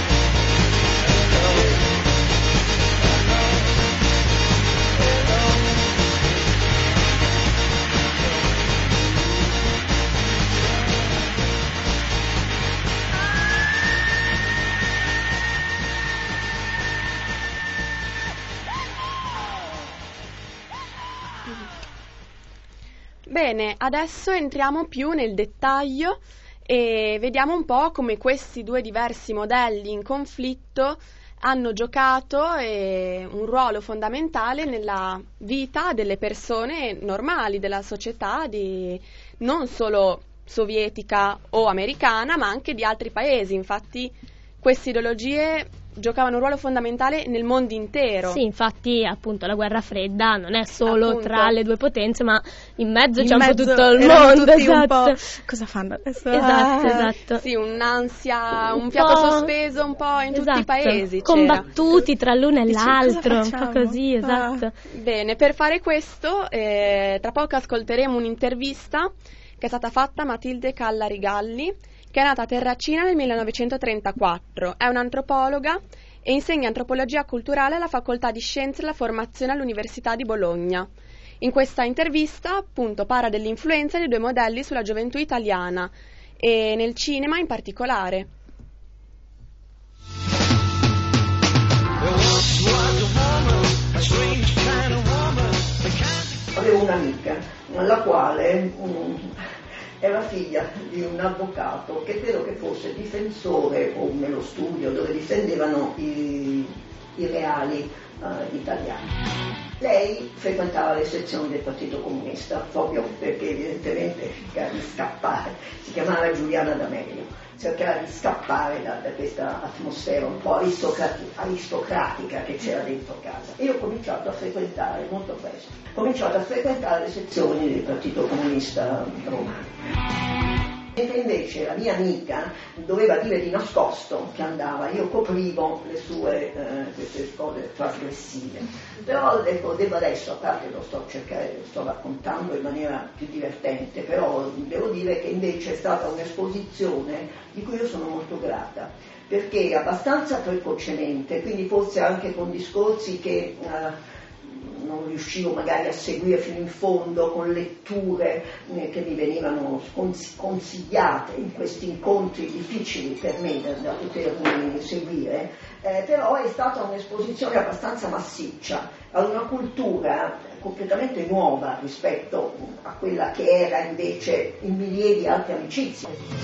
Bene, adesso entriamo più nel dettaglio e vediamo un po' come questi due diversi modelli in conflitto hanno giocato un ruolo fondamentale nella vita delle persone normali, della società non solo sovietica o americana, ma anche di altri paesi. Infatti queste ideologie giocavano un ruolo fondamentale nel mondo intero. Sì, infatti appunto la guerra fredda non è solo Appunto. tra le due potenze, ma in mezzo In c'è un po' mezzo tutto il erano mondo. tutti un Esatto. po', cosa fanno adesso? Esatto. Sì, un'ansia, un Un fiato po', sospeso un po' in tutti i esatto, paesi. combattuti tra l'uno e Dici, l'altro, cosa un po' facciamo? così, esatto. Bene, per fare questo, tra poco ascolteremo un'intervista che è stata fatta a Matilde Callari Galli, che è nata a Terracina nel 1934. È un'antropologa e insegna antropologia culturale alla Facoltà di Scienze della Formazione all'Università di Bologna. In questa intervista, appunto, parla dell'influenza dei due modelli sulla gioventù italiana e nel cinema in particolare. Avevo un'amica, la quale era figlia di un avvocato che credo che fosse difensore o nello studio dove difendevano i reali italiani. Lei frequentava le sezioni del Partito Comunista proprio perché evidentemente cercava di scappare, si chiamava Giuliana D'Amelio, cercava di scappare da questa atmosfera un po' aristocratica che c'era dentro casa. E io ho cominciato a frequentare molto presto, le sezioni del Partito Comunista romano. Mentre invece la mia amica doveva dire di nascosto che andava, io coprivo le sue queste cose trasgressive. Però ecco, devo adesso, a parte lo sto raccontando in maniera più divertente, però devo dire che invece è stata un'esposizione di cui io sono molto grata, perché abbastanza precocemente, quindi forse anche con discorsi che non riuscivo magari a seguire fino in fondo, con letture che mi venivano consigliate in questi incontri difficili per me da potermi seguire, però è stata un'esposizione abbastanza massiccia a una cultura completamente nuova rispetto a quella che era invece in milioni di altre amicizie.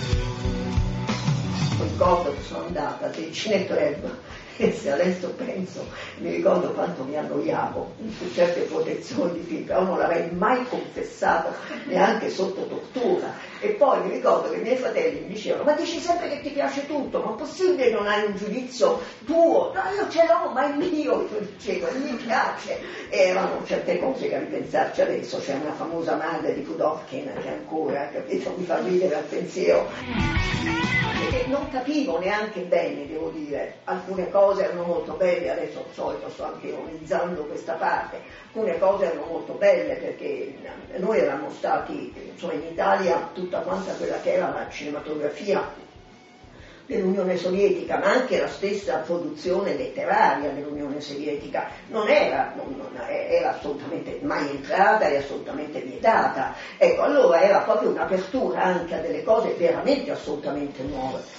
Ricordo che sono andata del Cineclub e se adesso penso mi ricordo quanto mi annoiavo su certe protezioni di film, però non l'avrei mai confessato neanche sotto tortura. E poi mi ricordo che i miei fratelli mi dicevano: ma dici sempre che ti piace tutto, ma è possibile non hai un giudizio tuo? No, io ce l'ho, ma è mio, io dicevo, mi piace. E erano certe cose che a ripensarci adesso, c'è una famosa madre di Pudovkin che ancora, capito, mi fa ridere al pensiero, perché non capivo neanche bene, devo dire, alcune cose erano molto belle, adesso al solito sto anche ironizzando questa parte, alcune cose erano molto belle perché noi eravamo stati, insomma, in Italia tutta quanta quella che era la cinematografia dell'Unione Sovietica, ma anche la stessa produzione letteraria dell'Unione Sovietica non era assolutamente mai entrata e assolutamente vietata. Ecco, allora era proprio un'apertura anche a delle cose veramente assolutamente nuove.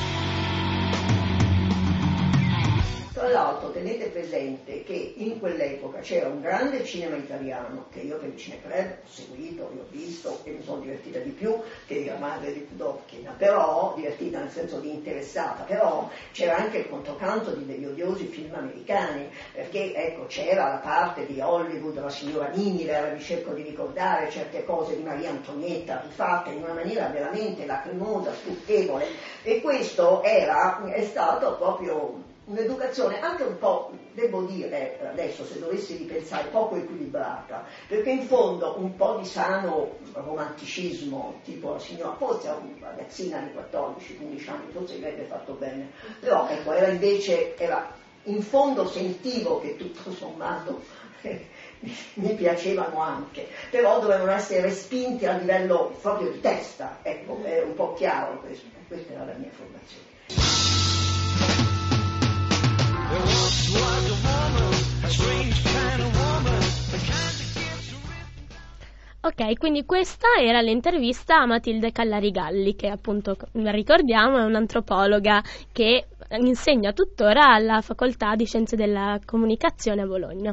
Tra l'altro tenete presente che in quell'epoca c'era un grande cinema italiano che io per il Cineclub ho seguito, l'ho visto e mi sono divertita di più che la madre di Pudovkin, però divertita nel senso di interessata, però c'era anche il controcanto degli odiosi film americani, perché ecco c'era la parte di Hollywood, la signora Miller, mi cerco di ricordare certe cose di Maria Antonietta rifatte in una maniera veramente lacrimosa, stucchevole, e questo è stato proprio un'educazione anche un po', devo dire adesso se dovessi ripensare, poco equilibrata, perché in fondo un po' di sano romanticismo, tipo la signora, forse una ragazzina di 14-15 anni, forse gli avrebbe fatto bene, però ecco, era in fondo sentivo che tutto sommato mi piacevano anche, però dovevano essere respinti a livello proprio di testa, ecco, è un po' chiaro questo, questa era la mia formazione. Ok, quindi questa era l'intervista a Matilde Callarigalli, che appunto, ricordiamo, è un'antropologa che insegna tuttora alla Facoltà di Scienze della Comunicazione a Bologna.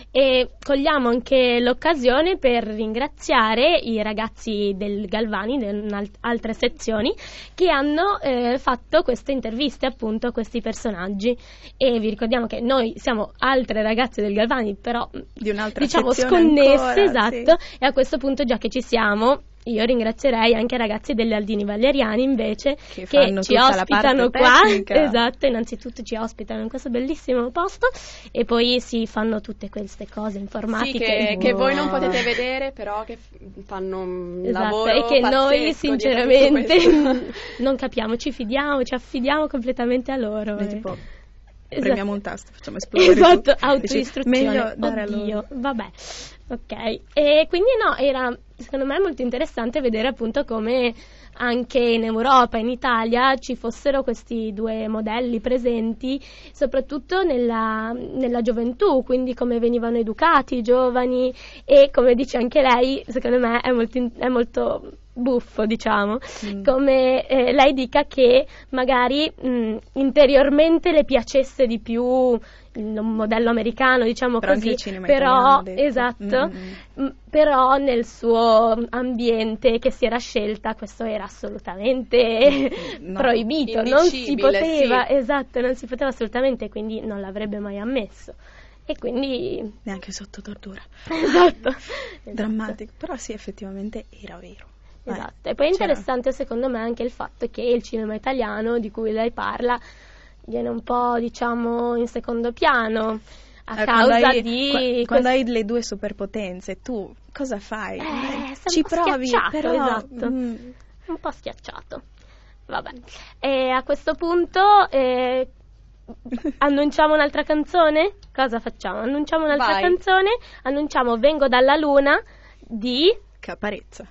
E cogliamo anche l'occasione per ringraziare i ragazzi del Galvani, di altre sezioni, che hanno fatto queste interviste appunto a questi personaggi. E vi ricordiamo che noi siamo altre ragazze del Galvani, però di un'altra diciamo sezione sconnesse, ancora, esatto, sì. E a questo punto, già che ci siamo, io ringrazierei anche i ragazzi degli Aldini Valeriani invece che ci ospitano qua, esatto, innanzitutto ci ospitano in questo bellissimo posto e poi si fanno tutte queste cose informatiche sì, che voi non potete vedere, però che fanno un lavoro e che noi sinceramente non capiamo, ci affidiamo completamente a loro. Tipo, premiamo un tasto, facciamo esplodere esatto, autoistruzione, meglio dare oddio, vabbè, ok, e quindi no, era secondo me molto interessante vedere appunto come anche in Europa, in Italia ci fossero questi due modelli presenti, soprattutto nella gioventù, quindi come venivano educati i giovani e come dice anche lei, secondo me è molto buffo, diciamo, come lei dica che magari interiormente le piacesse di più il modello americano, diciamo però così, anche il cinema però italiano, esatto, però nel suo ambiente che si era scelta questo era assolutamente proibito, non si poteva, sì. Esatto, non si poteva assolutamente, quindi non l'avrebbe mai ammesso. E quindi neanche sotto tortura. Esatto. Drammatico, però sì, effettivamente era vero. Esatto, e poi è interessante secondo me anche il fatto che il cinema italiano di cui lei parla viene un po', diciamo, in secondo piano a causa di... Quando hai le due superpotenze, tu cosa fai? Ci provi, però... Esatto, un po' schiacciato. Vabbè, e a questo punto... annunciamo un'altra canzone? Cosa facciamo? Annunciamo un'altra canzone? Annunciamo Vengo dalla Luna di... Caparezza.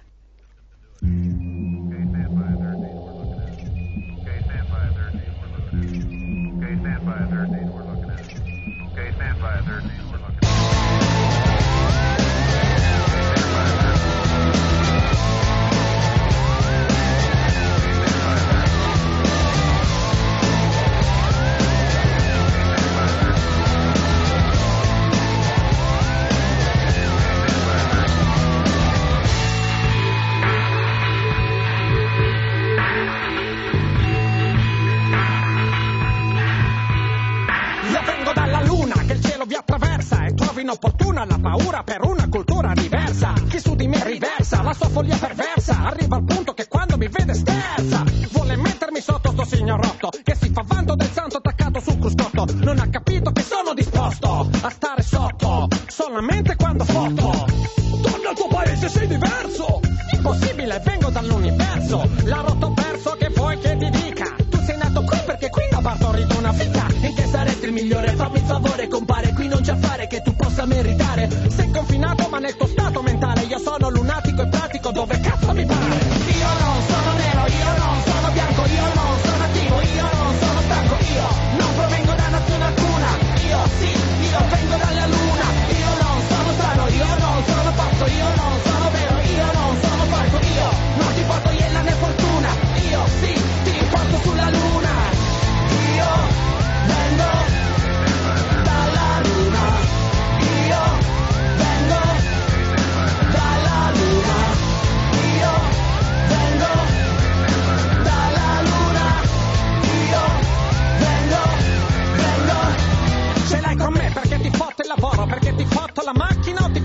Inopportuna la paura per una cultura diversa. Chi su di me riversa la sua follia perversa. Arriva al punto che quando mi vede sterza. Vuole mettermi sotto sto signor rotto che si fa vanto del santo attaccato sul cruscotto. Non ha capito che sono disposto a stare sotto solamente quando foto. Torna al tuo paese, sei diverso. Impossibile, vengo dall'universo. La rotto verso che vuoi che ti dica. Tu sei nato qui perché qui ho partorito una figa. In che saresti il migliore? Fammi il favore, compare. Qui non c'è affare che tu possa meritare. Sei confinato ma nel tuo stato mentale. Io sono lunatico e pratico dove cazzo mi pare. Io non sono nero, io non sono bianco, io non sono attivo, io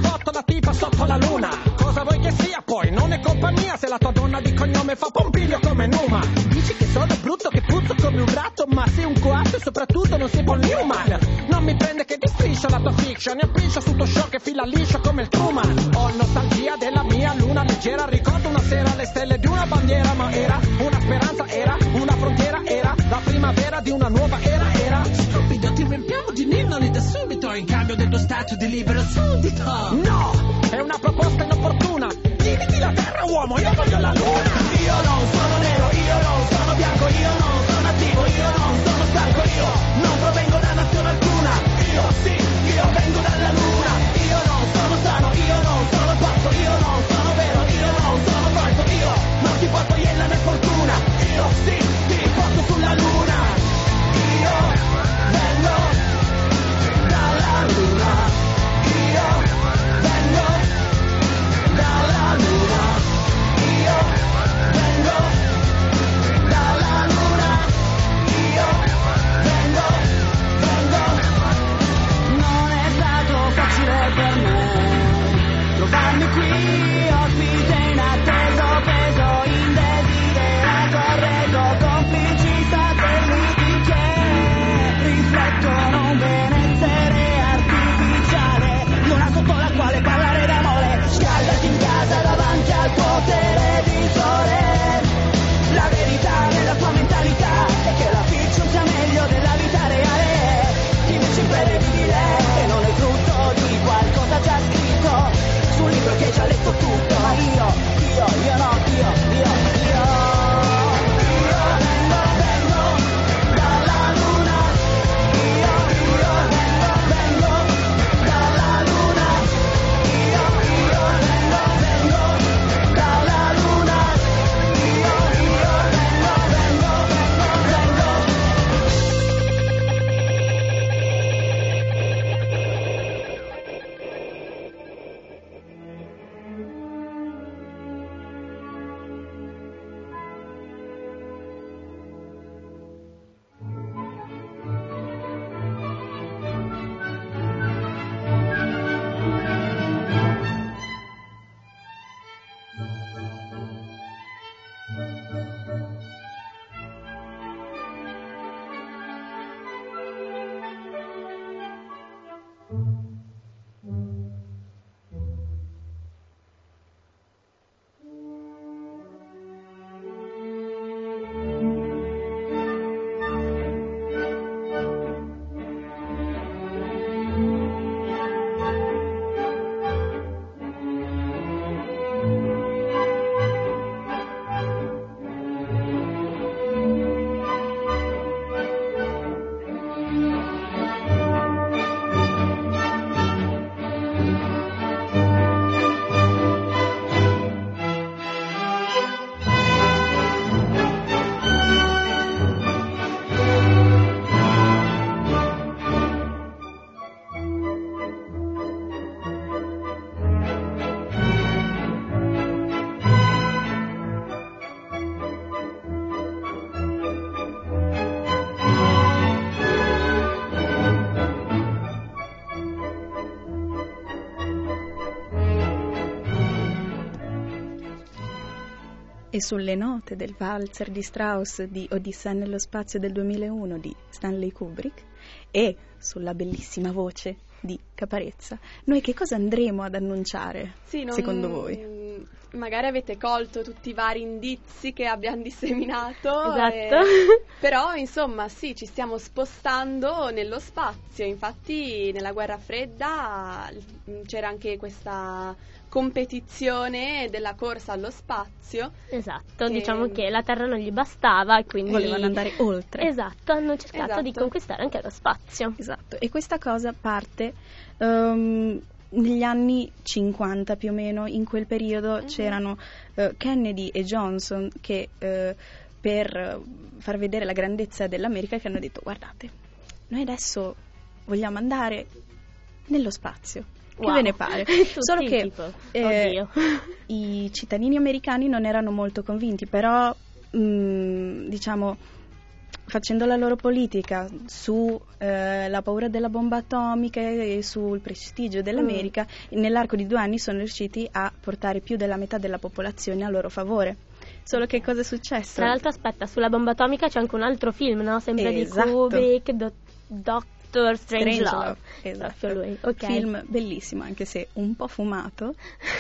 foto la tipa sotto la luna. Cosa vuoi che sia poi? Non è colpa mia se la tua donna di cognome fa Pompiglio come Numa. Dici che sono brutto, che puzzo come un ratto, ma sei un coatto e soprattutto non sei Paul Newman. Non mi prende che ti striscia la tua fiction, e appiccia su tuo show che fila liscio come il Truman. Ho nostalgia della mia luna leggera, ricordo una sera le stelle di una bandiera, ma era una speranza, era una frontiera, era la primavera di una nuova era, era. Stupido, ti riempiamo di ninnoli da subito, in cambio del tuo stato di libero suddito. No, è una proposta inopportuna. Dividi la terra, uomo, io voglio la luna. Io non sono nero, io non sono bianco, io non sono attivo, io non sono stanco, io non provengo da nazione alcuna. Io sì, io vengo dalla luna. Io non sono sano, io non sono pazzo, io non sono vero, io non sono falso, io non ti porto iella né fortuna. Io sì, ti porto sulla luna. Io vengo dalla luna. Io vengo dalla luna. Io vengo dalla luna. Io vengo. Non è stato facile per me trovarmi qui, ospite inatteso, peso indesiderato, reso complicità dei che riflettono un benessere artificiale, luna sotto la quale parlare d'amore, scaldati in casa davanti al tuo televisore. La verità nella tua mentalità è che la fiction sia meglio della vita reale, invece imprevedibile e non è frutto di qualcosa già scritto sul libro che hai già letto tutto. Ma io no, vengo dalla luna. Io vengo dalla luna. Io vengo dalla luna. E sulle note del valzer di Strauss di Odissea nello spazio del 2001 di Stanley Kubrick e sulla bellissima voce di Caparezza, noi che cosa andremo ad annunciare, secondo voi? Magari avete colto tutti i vari indizi che abbiamo disseminato. Esatto. Però insomma sì, ci stiamo spostando nello spazio. Infatti nella guerra fredda c'era anche questa competizione della corsa allo spazio. Esatto, diciamo che la Terra non gli bastava e quindi volevano andare oltre. Esatto, hanno cercato di conquistare anche lo spazio. Esatto, e questa cosa parte negli anni 50 più o meno. In quel periodo c'erano Kennedy e Johnson che per far vedere la grandezza dell'America che hanno detto: guardate, noi adesso vogliamo andare nello spazio. Che ve ne pare? Solo che i cittadini americani non erano molto convinti, però diciamo facendo la loro politica su la paura della bomba atomica e sul prestigio dell'America, nell'arco di 2 anni sono riusciti a portare più della metà della popolazione a loro favore. Solo che cosa è successo? Tra l'altro, aspetta, sulla bomba atomica c'è anche un altro film, no? Sempre Esatto. di Kubrick, Doctor Strangelove. Esatto. Proprio lui. Okay. Film bellissimo, anche se un po' fumato.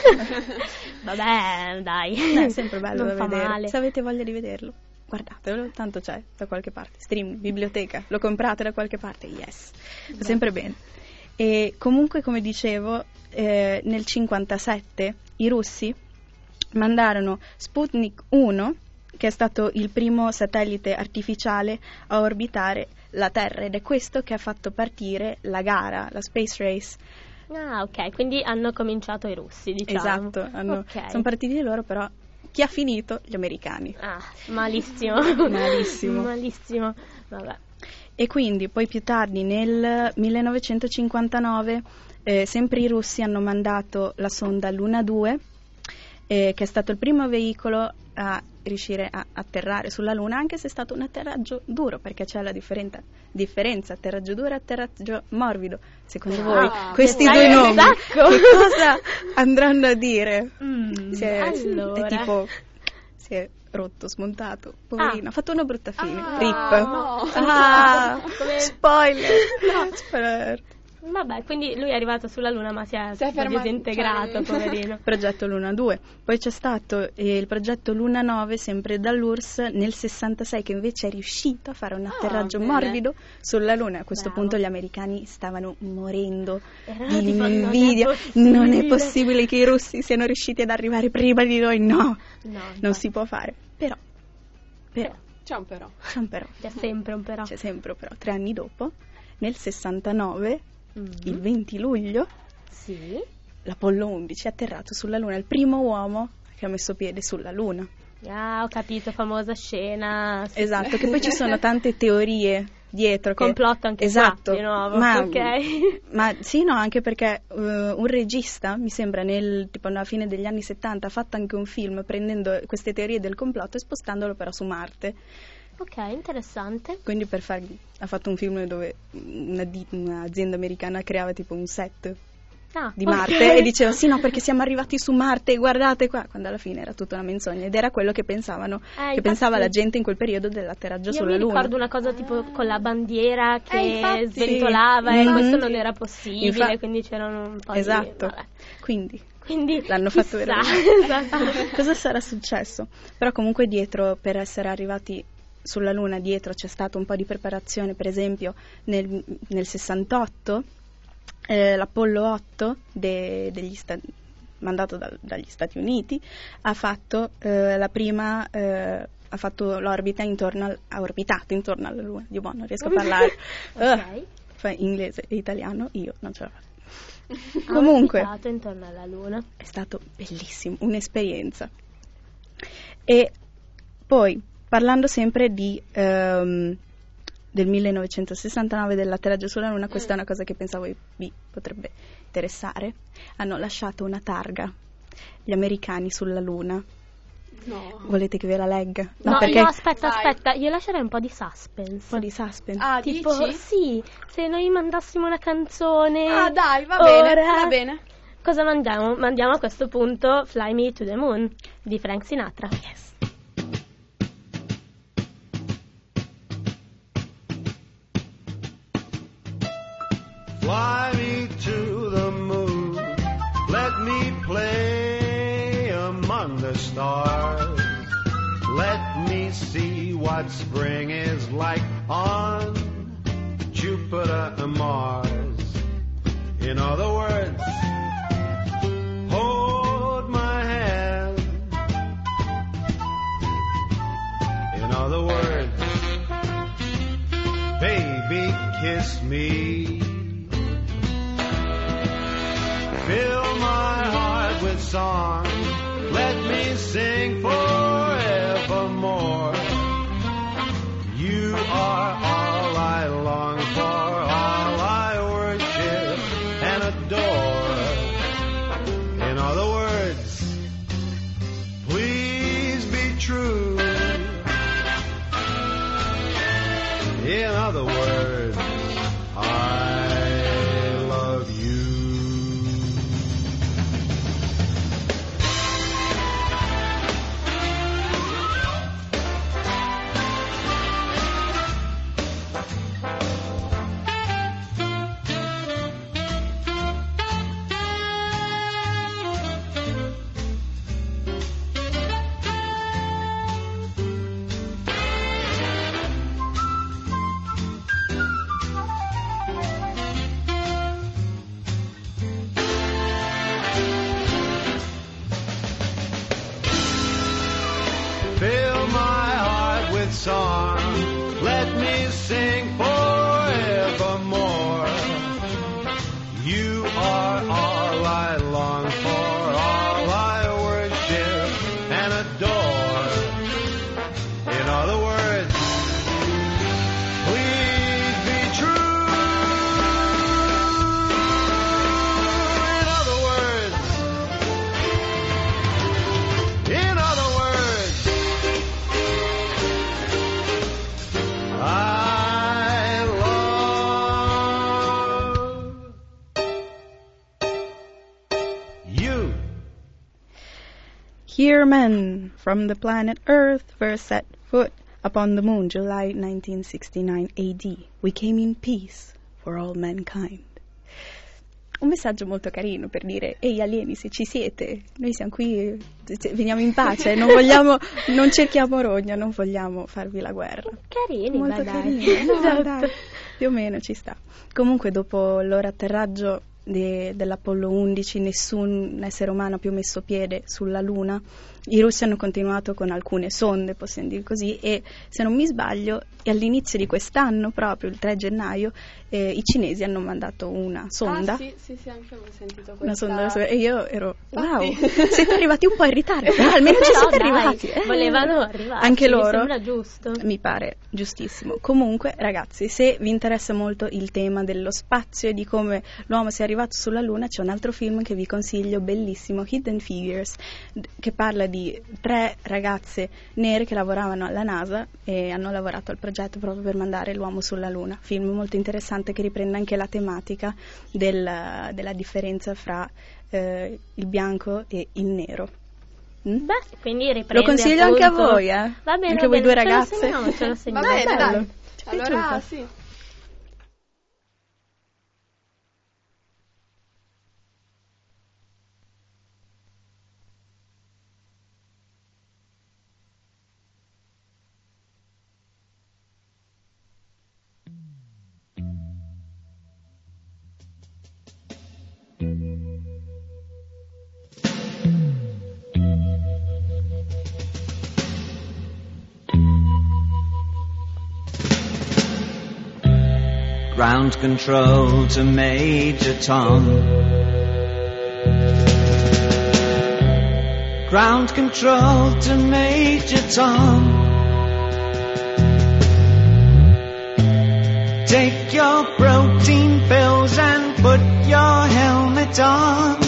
Vabbè, dai. È sempre bello Non da fa vedere. male. Se avete voglia di vederlo, guardatelo, tanto c'è da qualche parte. Stream, biblioteca, lo comprate da qualche parte? Yes. Fa sempre bene. E comunque, come dicevo, nel 57 i russi mandarono Sputnik 1, che è stato il primo satellite artificiale a orbitare la Terra, ed è questo che ha fatto partire la gara, la Space Race. Ah, ok, quindi hanno cominciato i russi, diciamo. Esatto, Ok. sono partiti loro, però chi ha finito? Gli americani. Ah, malissimo. Malissimo. Malissimo, vabbè. E quindi poi più tardi, nel 1959, sempre i russi hanno mandato la sonda Luna 2, che è stato il primo veicolo a riuscire a atterrare sulla Luna, anche se è stato un atterraggio duro, perché c'è la differenza atterraggio duro e atterraggio morbido. Secondo voi questi due nomi che cosa andranno a dire? Allora. È tipo, si è rotto, smontato, poverino, ha fatto una brutta fine. no. Come- Spoiler. Spoiler. Vabbè, quindi lui è arrivato sulla Luna, ma si è fermato, disintegrato, cioè. poverino. Progetto Luna 2, poi c'è stato il progetto Luna 9 sempre dall'URSS nel 66, che invece è riuscito a fare un atterraggio bene. morbido sulla Luna. A questo Bravo. punto gli americani stavano morendo Era di tipo, invidia. Non è possibile che i russi siano riusciti ad arrivare prima di noi, no, non si può fare. Però C'è un però. c'è un però, C'è sempre un però. c'è sempre un però. 3 anni dopo, nel 69, il 20 luglio, Sì. l'Apollo 11 è atterrato sulla Luna, il primo uomo che ha messo piede sulla Luna. Ah, ho capito, famosa scena. Sì. Esatto, che poi ci sono tante teorie dietro. Che... Complotto anche esatto, qua, di nuovo. ma, Ok. ma sì, no, anche perché un regista, mi sembra, tipo alla fine degli anni 70, ha fatto anche un film prendendo queste teorie del complotto e spostandolo però su Marte. Ok, interessante. Quindi ha fatto un film dove un'azienda americana creava tipo un set di Marte e diceva sì, no, perché siamo arrivati su Marte, guardate qua, quando alla fine era tutta una menzogna, ed era quello che pensavano, infatti, pensava la gente in quel periodo dell'atterraggio sulla Io mi Luna. ricordo una cosa tipo con la bandiera che infatti. sventolava Sì. e Mhm. questo non era possibile, Infatti. quindi c'erano un po' Esatto. di... vabbè. Quindi l'hanno chissà. fatto veramente. Esatto. Cosa sarà successo? Però comunque dietro, per essere arrivati sulla Luna, dietro c'è stato un po' di preparazione. Per esempio nel 68 l'Apollo 8 mandato dagli Stati Uniti ha fatto la prima ha fatto l'orbita ha orbitato intorno alla Luna. Dio, non riesco a parlare. Ok. Inglese e italiano io non ce la faccio. Ha Comunque orbitato intorno alla Luna. è stato bellissimo, un'esperienza. E poi, parlando sempre del 1969, dell'atterraggio sulla Luna, questa è una cosa che pensavo vi potrebbe interessare. Hanno lasciato una targa, gli americani, sulla Luna. No. Volete che ve la legga? No, perché aspetta, io lascerei un po' di suspense. un po' di suspense. Ah, Tipo, dici? sì, se noi mandassimo una canzone. Ah, dai, va bene, ora, va bene. Cosa mandiamo? Mandiamo a questo punto Fly Me to the Moon di Frank Sinatra. Yes. Fly me to the moon, let me play among the stars. Let me see what spring is like on Jupiter and Mars. In other words, hold my hand. In other words, baby, kiss me. Fill my heart with song, let me sing forevermore. You are all I long for, all I worship and adore. In other words, please be true. favorite song. Let me sing forevermore. You are all I long for, all I worship and adore. In other words, please be true. In other words, I love you. Here men from the planet Earth first set foot upon the moon, July 1969 AD. We came in peace for all mankind. Un messaggio molto carino per dire: ehi alieni, se ci siete, noi siamo qui, veniamo in pace, non cerchiamo rogna, non vogliamo farvi la guerra. Carini, molto ma carini. dai. No, Esatto. dai, più o meno ci sta. Comunque dopo il loro atterraggio dell'Apollo 11 nessun essere umano ha più messo piede sulla Luna. I russi hanno continuato con alcune sonde, possiamo dire così, e se non mi sbaglio all'inizio di quest'anno, proprio il 3 gennaio, i cinesi hanno mandato una sonda. Ah, sì, anche avevo sentito Una questa. sonda, e io ero wow, siete arrivati un po' in ritardo, però almeno ci siete dai, arrivati. volevano arrivarci, anche loro. Mi sembra giusto. Mi pare giustissimo. Comunque, ragazzi, se vi interessa molto il tema dello spazio e di come l'uomo sia arrivato sulla Luna, c'è un altro film che vi consiglio, bellissimo, Hidden Figures, che parla di 3 ragazze nere che lavoravano alla NASA e hanno lavorato al progetto proprio per mandare l'uomo sulla Luna. Film molto interessante che riprende anche la tematica della differenza fra il bianco e il nero. Beh, quindi riprende, Lo consiglio appunto. anche a voi, Va bene, anche va voi bene, due ragazze. Ce lo segniamo. Va bene, bello. dai. Ci è Allora, piaciuto? sì. Ground control to Major Tom. Ground control to Major Tom. Take your protein pills and put your helmet on.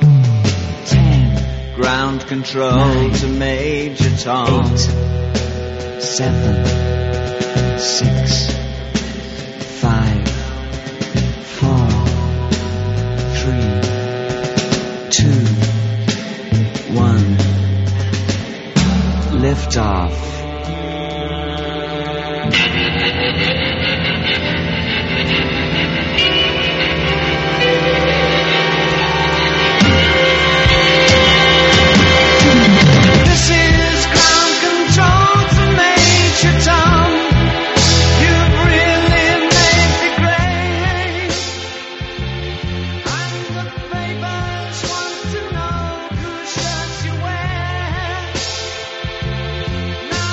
10. Ground control 9, to Major Tom. 8, 7, 6, 5, 4, 3, 2, 1. Lift off. This is ground control to Major Tom. You really make me great. And the papers want to know whose shirts you wear. Now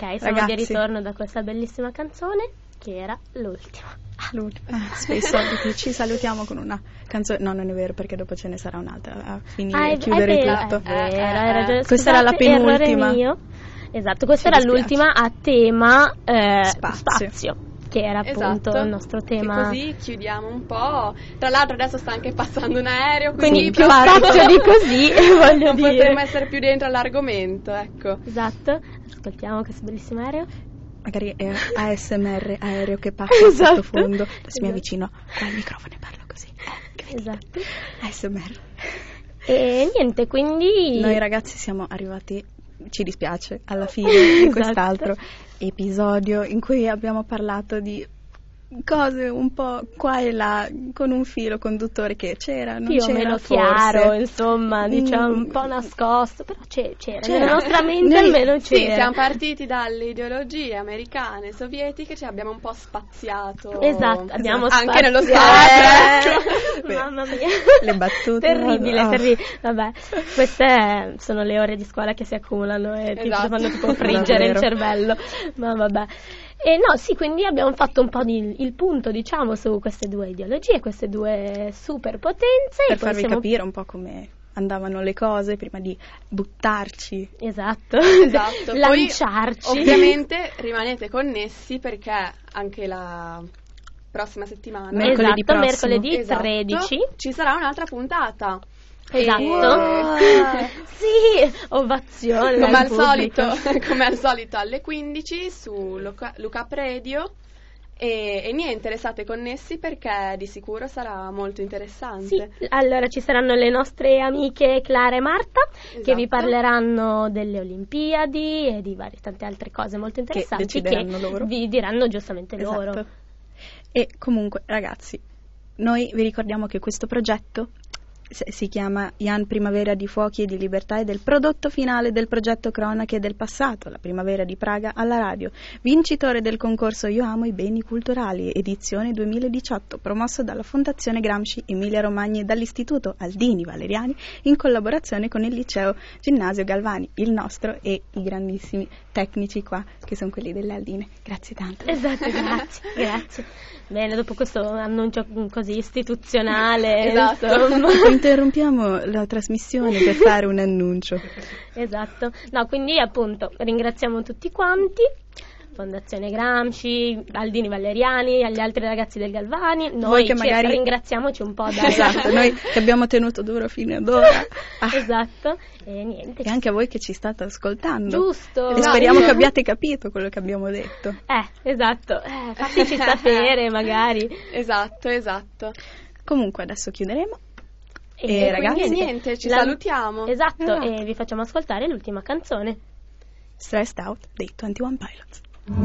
siamo Ragazzi. di ritorno da questa bellissima canzone che era l'ultima. Spesso ci salutiamo con una canzone. No, non è vero, perché dopo ce ne sarà un'altra a finire È e chiudere vero, tutto. è vero, hai ragione. Questa era la Scusate, errore penultima. mio. Esatto, questa Ci era dispiace. l'ultima a tema Spazio. spazio, che era appunto Esatto. il nostro Che tema. così chiudiamo un po'. Tra l'altro adesso sta anche passando un aereo, Quindi più però- spazio di così, voglio non dire. potremmo essere più dentro all'argomento, ecco. Esatto, ascoltiamo questo bellissimo aereo. Magari è ASMR, aereo che passa Esatto. sottofondo. Adesso mi Esatto. avvicino qua al microfono e parlo così. Esatto. ASMR. E niente, quindi Noi ragazzi siamo arrivati, ci dispiace, alla fine di Esatto. quest'altro episodio in cui abbiamo parlato di cose un po' qua e là, con un filo conduttore che c'era, non più o c'era, meno forse. chiaro, insomma, diciamo un po' nascosto, però c'era. Nella nostra mente Noi- almeno Sì, c'era. siamo partiti dalle ideologie americane, sovietiche, ci abbiamo un po' spaziato. Esatto, abbiamo anche nello spaziato. spazio. Mamma mia. Le battute. Terribile, Ah. terribile. Vabbè, queste sono le ore di scuola che si accumulano e ti Esatto. fanno tipo friggere il Davvero. cervello. Ma vabbè. E no, sì, quindi abbiamo fatto un po' il punto, diciamo, su queste due ideologie, queste due superpotenze. Per e poi farvi siamo... capire un po' come andavano le cose prima di buttarci. Esatto, Esatto. Poi, lanciarci. ovviamente rimanete connessi perché anche la prossima settimana, Mercoledì esatto, prossimo. mercoledì Esatto, 13. ci sarà un'altra puntata. Esatto. Sì, ovazione. Come al al, pubblico. solito, come al solito alle 15 su Look Up Radio e niente, restate connessi perché di sicuro sarà molto interessante. Sì, allora ci saranno le nostre amiche Clara e Marta che vi Esatto. parleranno delle Olimpiadi e di varie tante altre cose molto interessanti decideranno loro. vi diranno giustamente Esatto. loro. E comunque, ragazzi, noi vi ricordiamo che questo progetto si chiama Jan Primavera di Fuochi e di Libertà, ed è il prodotto finale del progetto Cronache del Passato, la Primavera di Praga alla radio, vincitore del concorso Io amo i beni culturali, edizione 2018, promosso dalla Fondazione Gramsci Emilia Romagna e dall'Istituto Aldini Valeriani in collaborazione con il Liceo Ginnasio Galvani, il nostro, e i grandissimi tecnici qua che sono quelli delle Aldine. Grazie tanto. Esatto, grazie. Bene, dopo questo annuncio così istituzionale, Esatto. insomma. Interrompiamo la trasmissione per fare un annuncio. Esatto, no, quindi appunto ringraziamo tutti quanti, Fondazione Gramsci, Aldini Valeriani, agli altri ragazzi del Galvani, noi che magari- ringraziamoci un po', dai. Esatto, noi che abbiamo tenuto duro fino ad ora. Ah, Esatto, e niente. e anche a voi che ci state ascoltando. Giusto. E speriamo che abbiate capito quello che abbiamo detto. Esatto, fateci sapere magari. Esatto. Comunque adesso chiuderemo. E ragazzi, quindi niente, ci salutiamo. Esatto, Esatto. e vi facciamo ascoltare l'ultima canzone. Stressed Out dei 21 Pilots.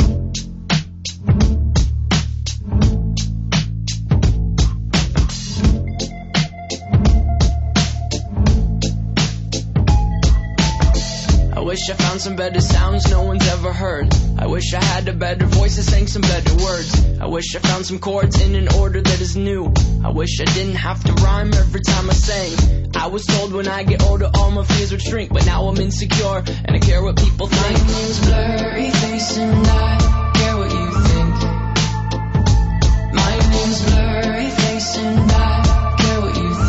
I wish I found some better sounds no one's ever heard. I wish I had a better voice and sang some better words. I wish I found some chords in an order that is new. I wish I didn't have to rhyme every time I sang. I was told when I get older all my fears would shrink, but now I'm insecure and I care what people think. My name's Blurry Face and I care what you think. My name's Blurry Face and I care what you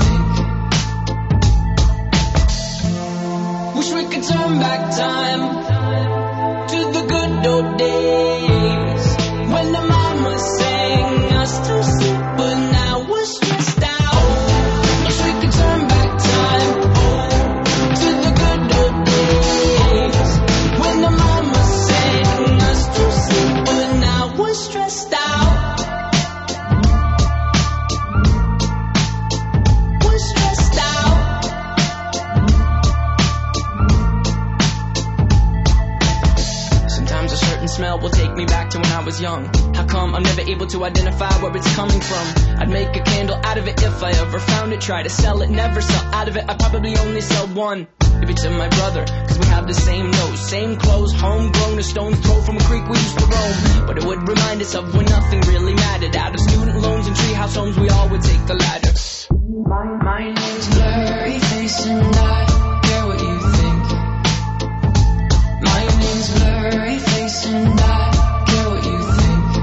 think. Wish we could turn back time to the good old days when the mama sang us to sleep, but now we're stressed out. Wish we could turn back time to the good old days when the mama sang us to sleep, but now we're stressed out. We're stressed out. Sometimes a certain smell will take me back to when I was young. How come I'm never able to identify where it's coming from? I'd make a candle out of it if I ever found it. Try to sell it, never sell out of it. I probably only sell one. Maybe to my brother, cause we have the same nose, same clothes, homegrown, a stone's throw from a creek we used to roam. But it would remind us of when nothing really mattered. Out of student loans and treehouse homes, we all would take the ladder. My name's Blurry Face and I care what you think. My name's Blurry Face and I care what you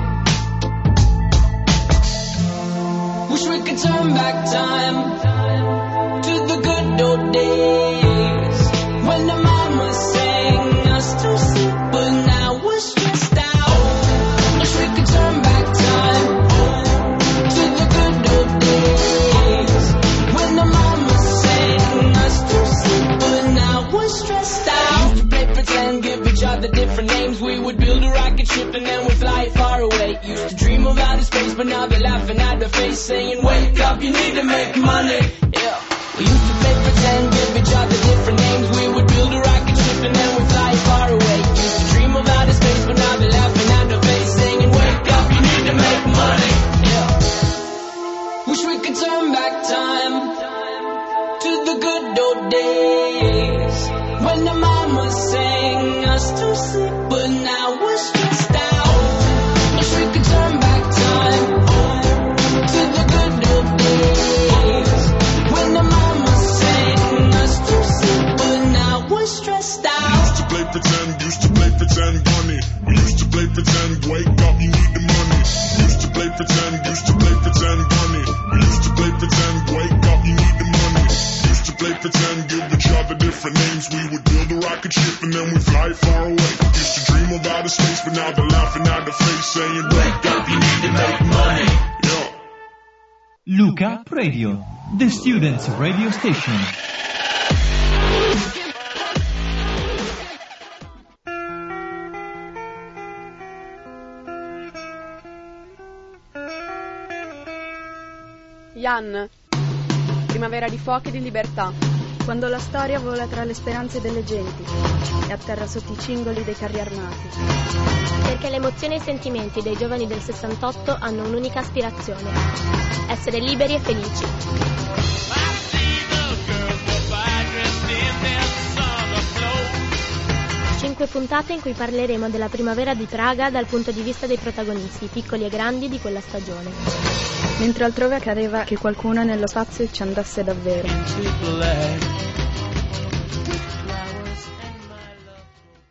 think. Wish we could turn back time to the good old days when the mama sang us to sleep, but now we're stressed out. Wish we could turn back time to the good old days when the mama sang us to sleep, but now we're stressed out. Used to play pretend, give each other different names. We would build a rocket ship and then we'd fly far away. Used to dream of outer space, but now they're laughing at the face, saying, wake up, you need to make money. Yeah. We used to play pretend, give each other different names. We would build a rocket ship and then we'd fly far away. Used to dream of outer space, but now they're laughing at the face, saying, wake up, you need to make money. Yeah. Wish we could turn back time to the good old days when the mama sang us to sleep, but now we're stressed out. Wish we could turn back time to the good old days when the mama sang us to sleep, but now we're stressed out. Used to play pretend, bunny. We used to play pretend, wake up, you need the money. Used to play pretend, bunny. We used to play pretend, wake up, you need the money. Used to play pretend, give each other different names. We would build a rocket ship and then we fly far away. Used to dream of outer space, but now they're laughing at the face, saying, wake up, you need to make money. Yeah. Look Up Radio, the students' radio station. Jan, Primavera di fuochi e di libertà. Quando la storia vola tra le speranze delle genti e atterra sotto i cingoli dei carri armati. Perché le emozioni e i sentimenti dei giovani del 68 hanno un'unica aspirazione: essere liberi e felici. 5 puntate in cui parleremo della primavera di Praga dal punto di vista dei protagonisti, piccoli e grandi, di quella stagione. Mentre altrove accadeva che qualcuno nello spazio ci andasse davvero.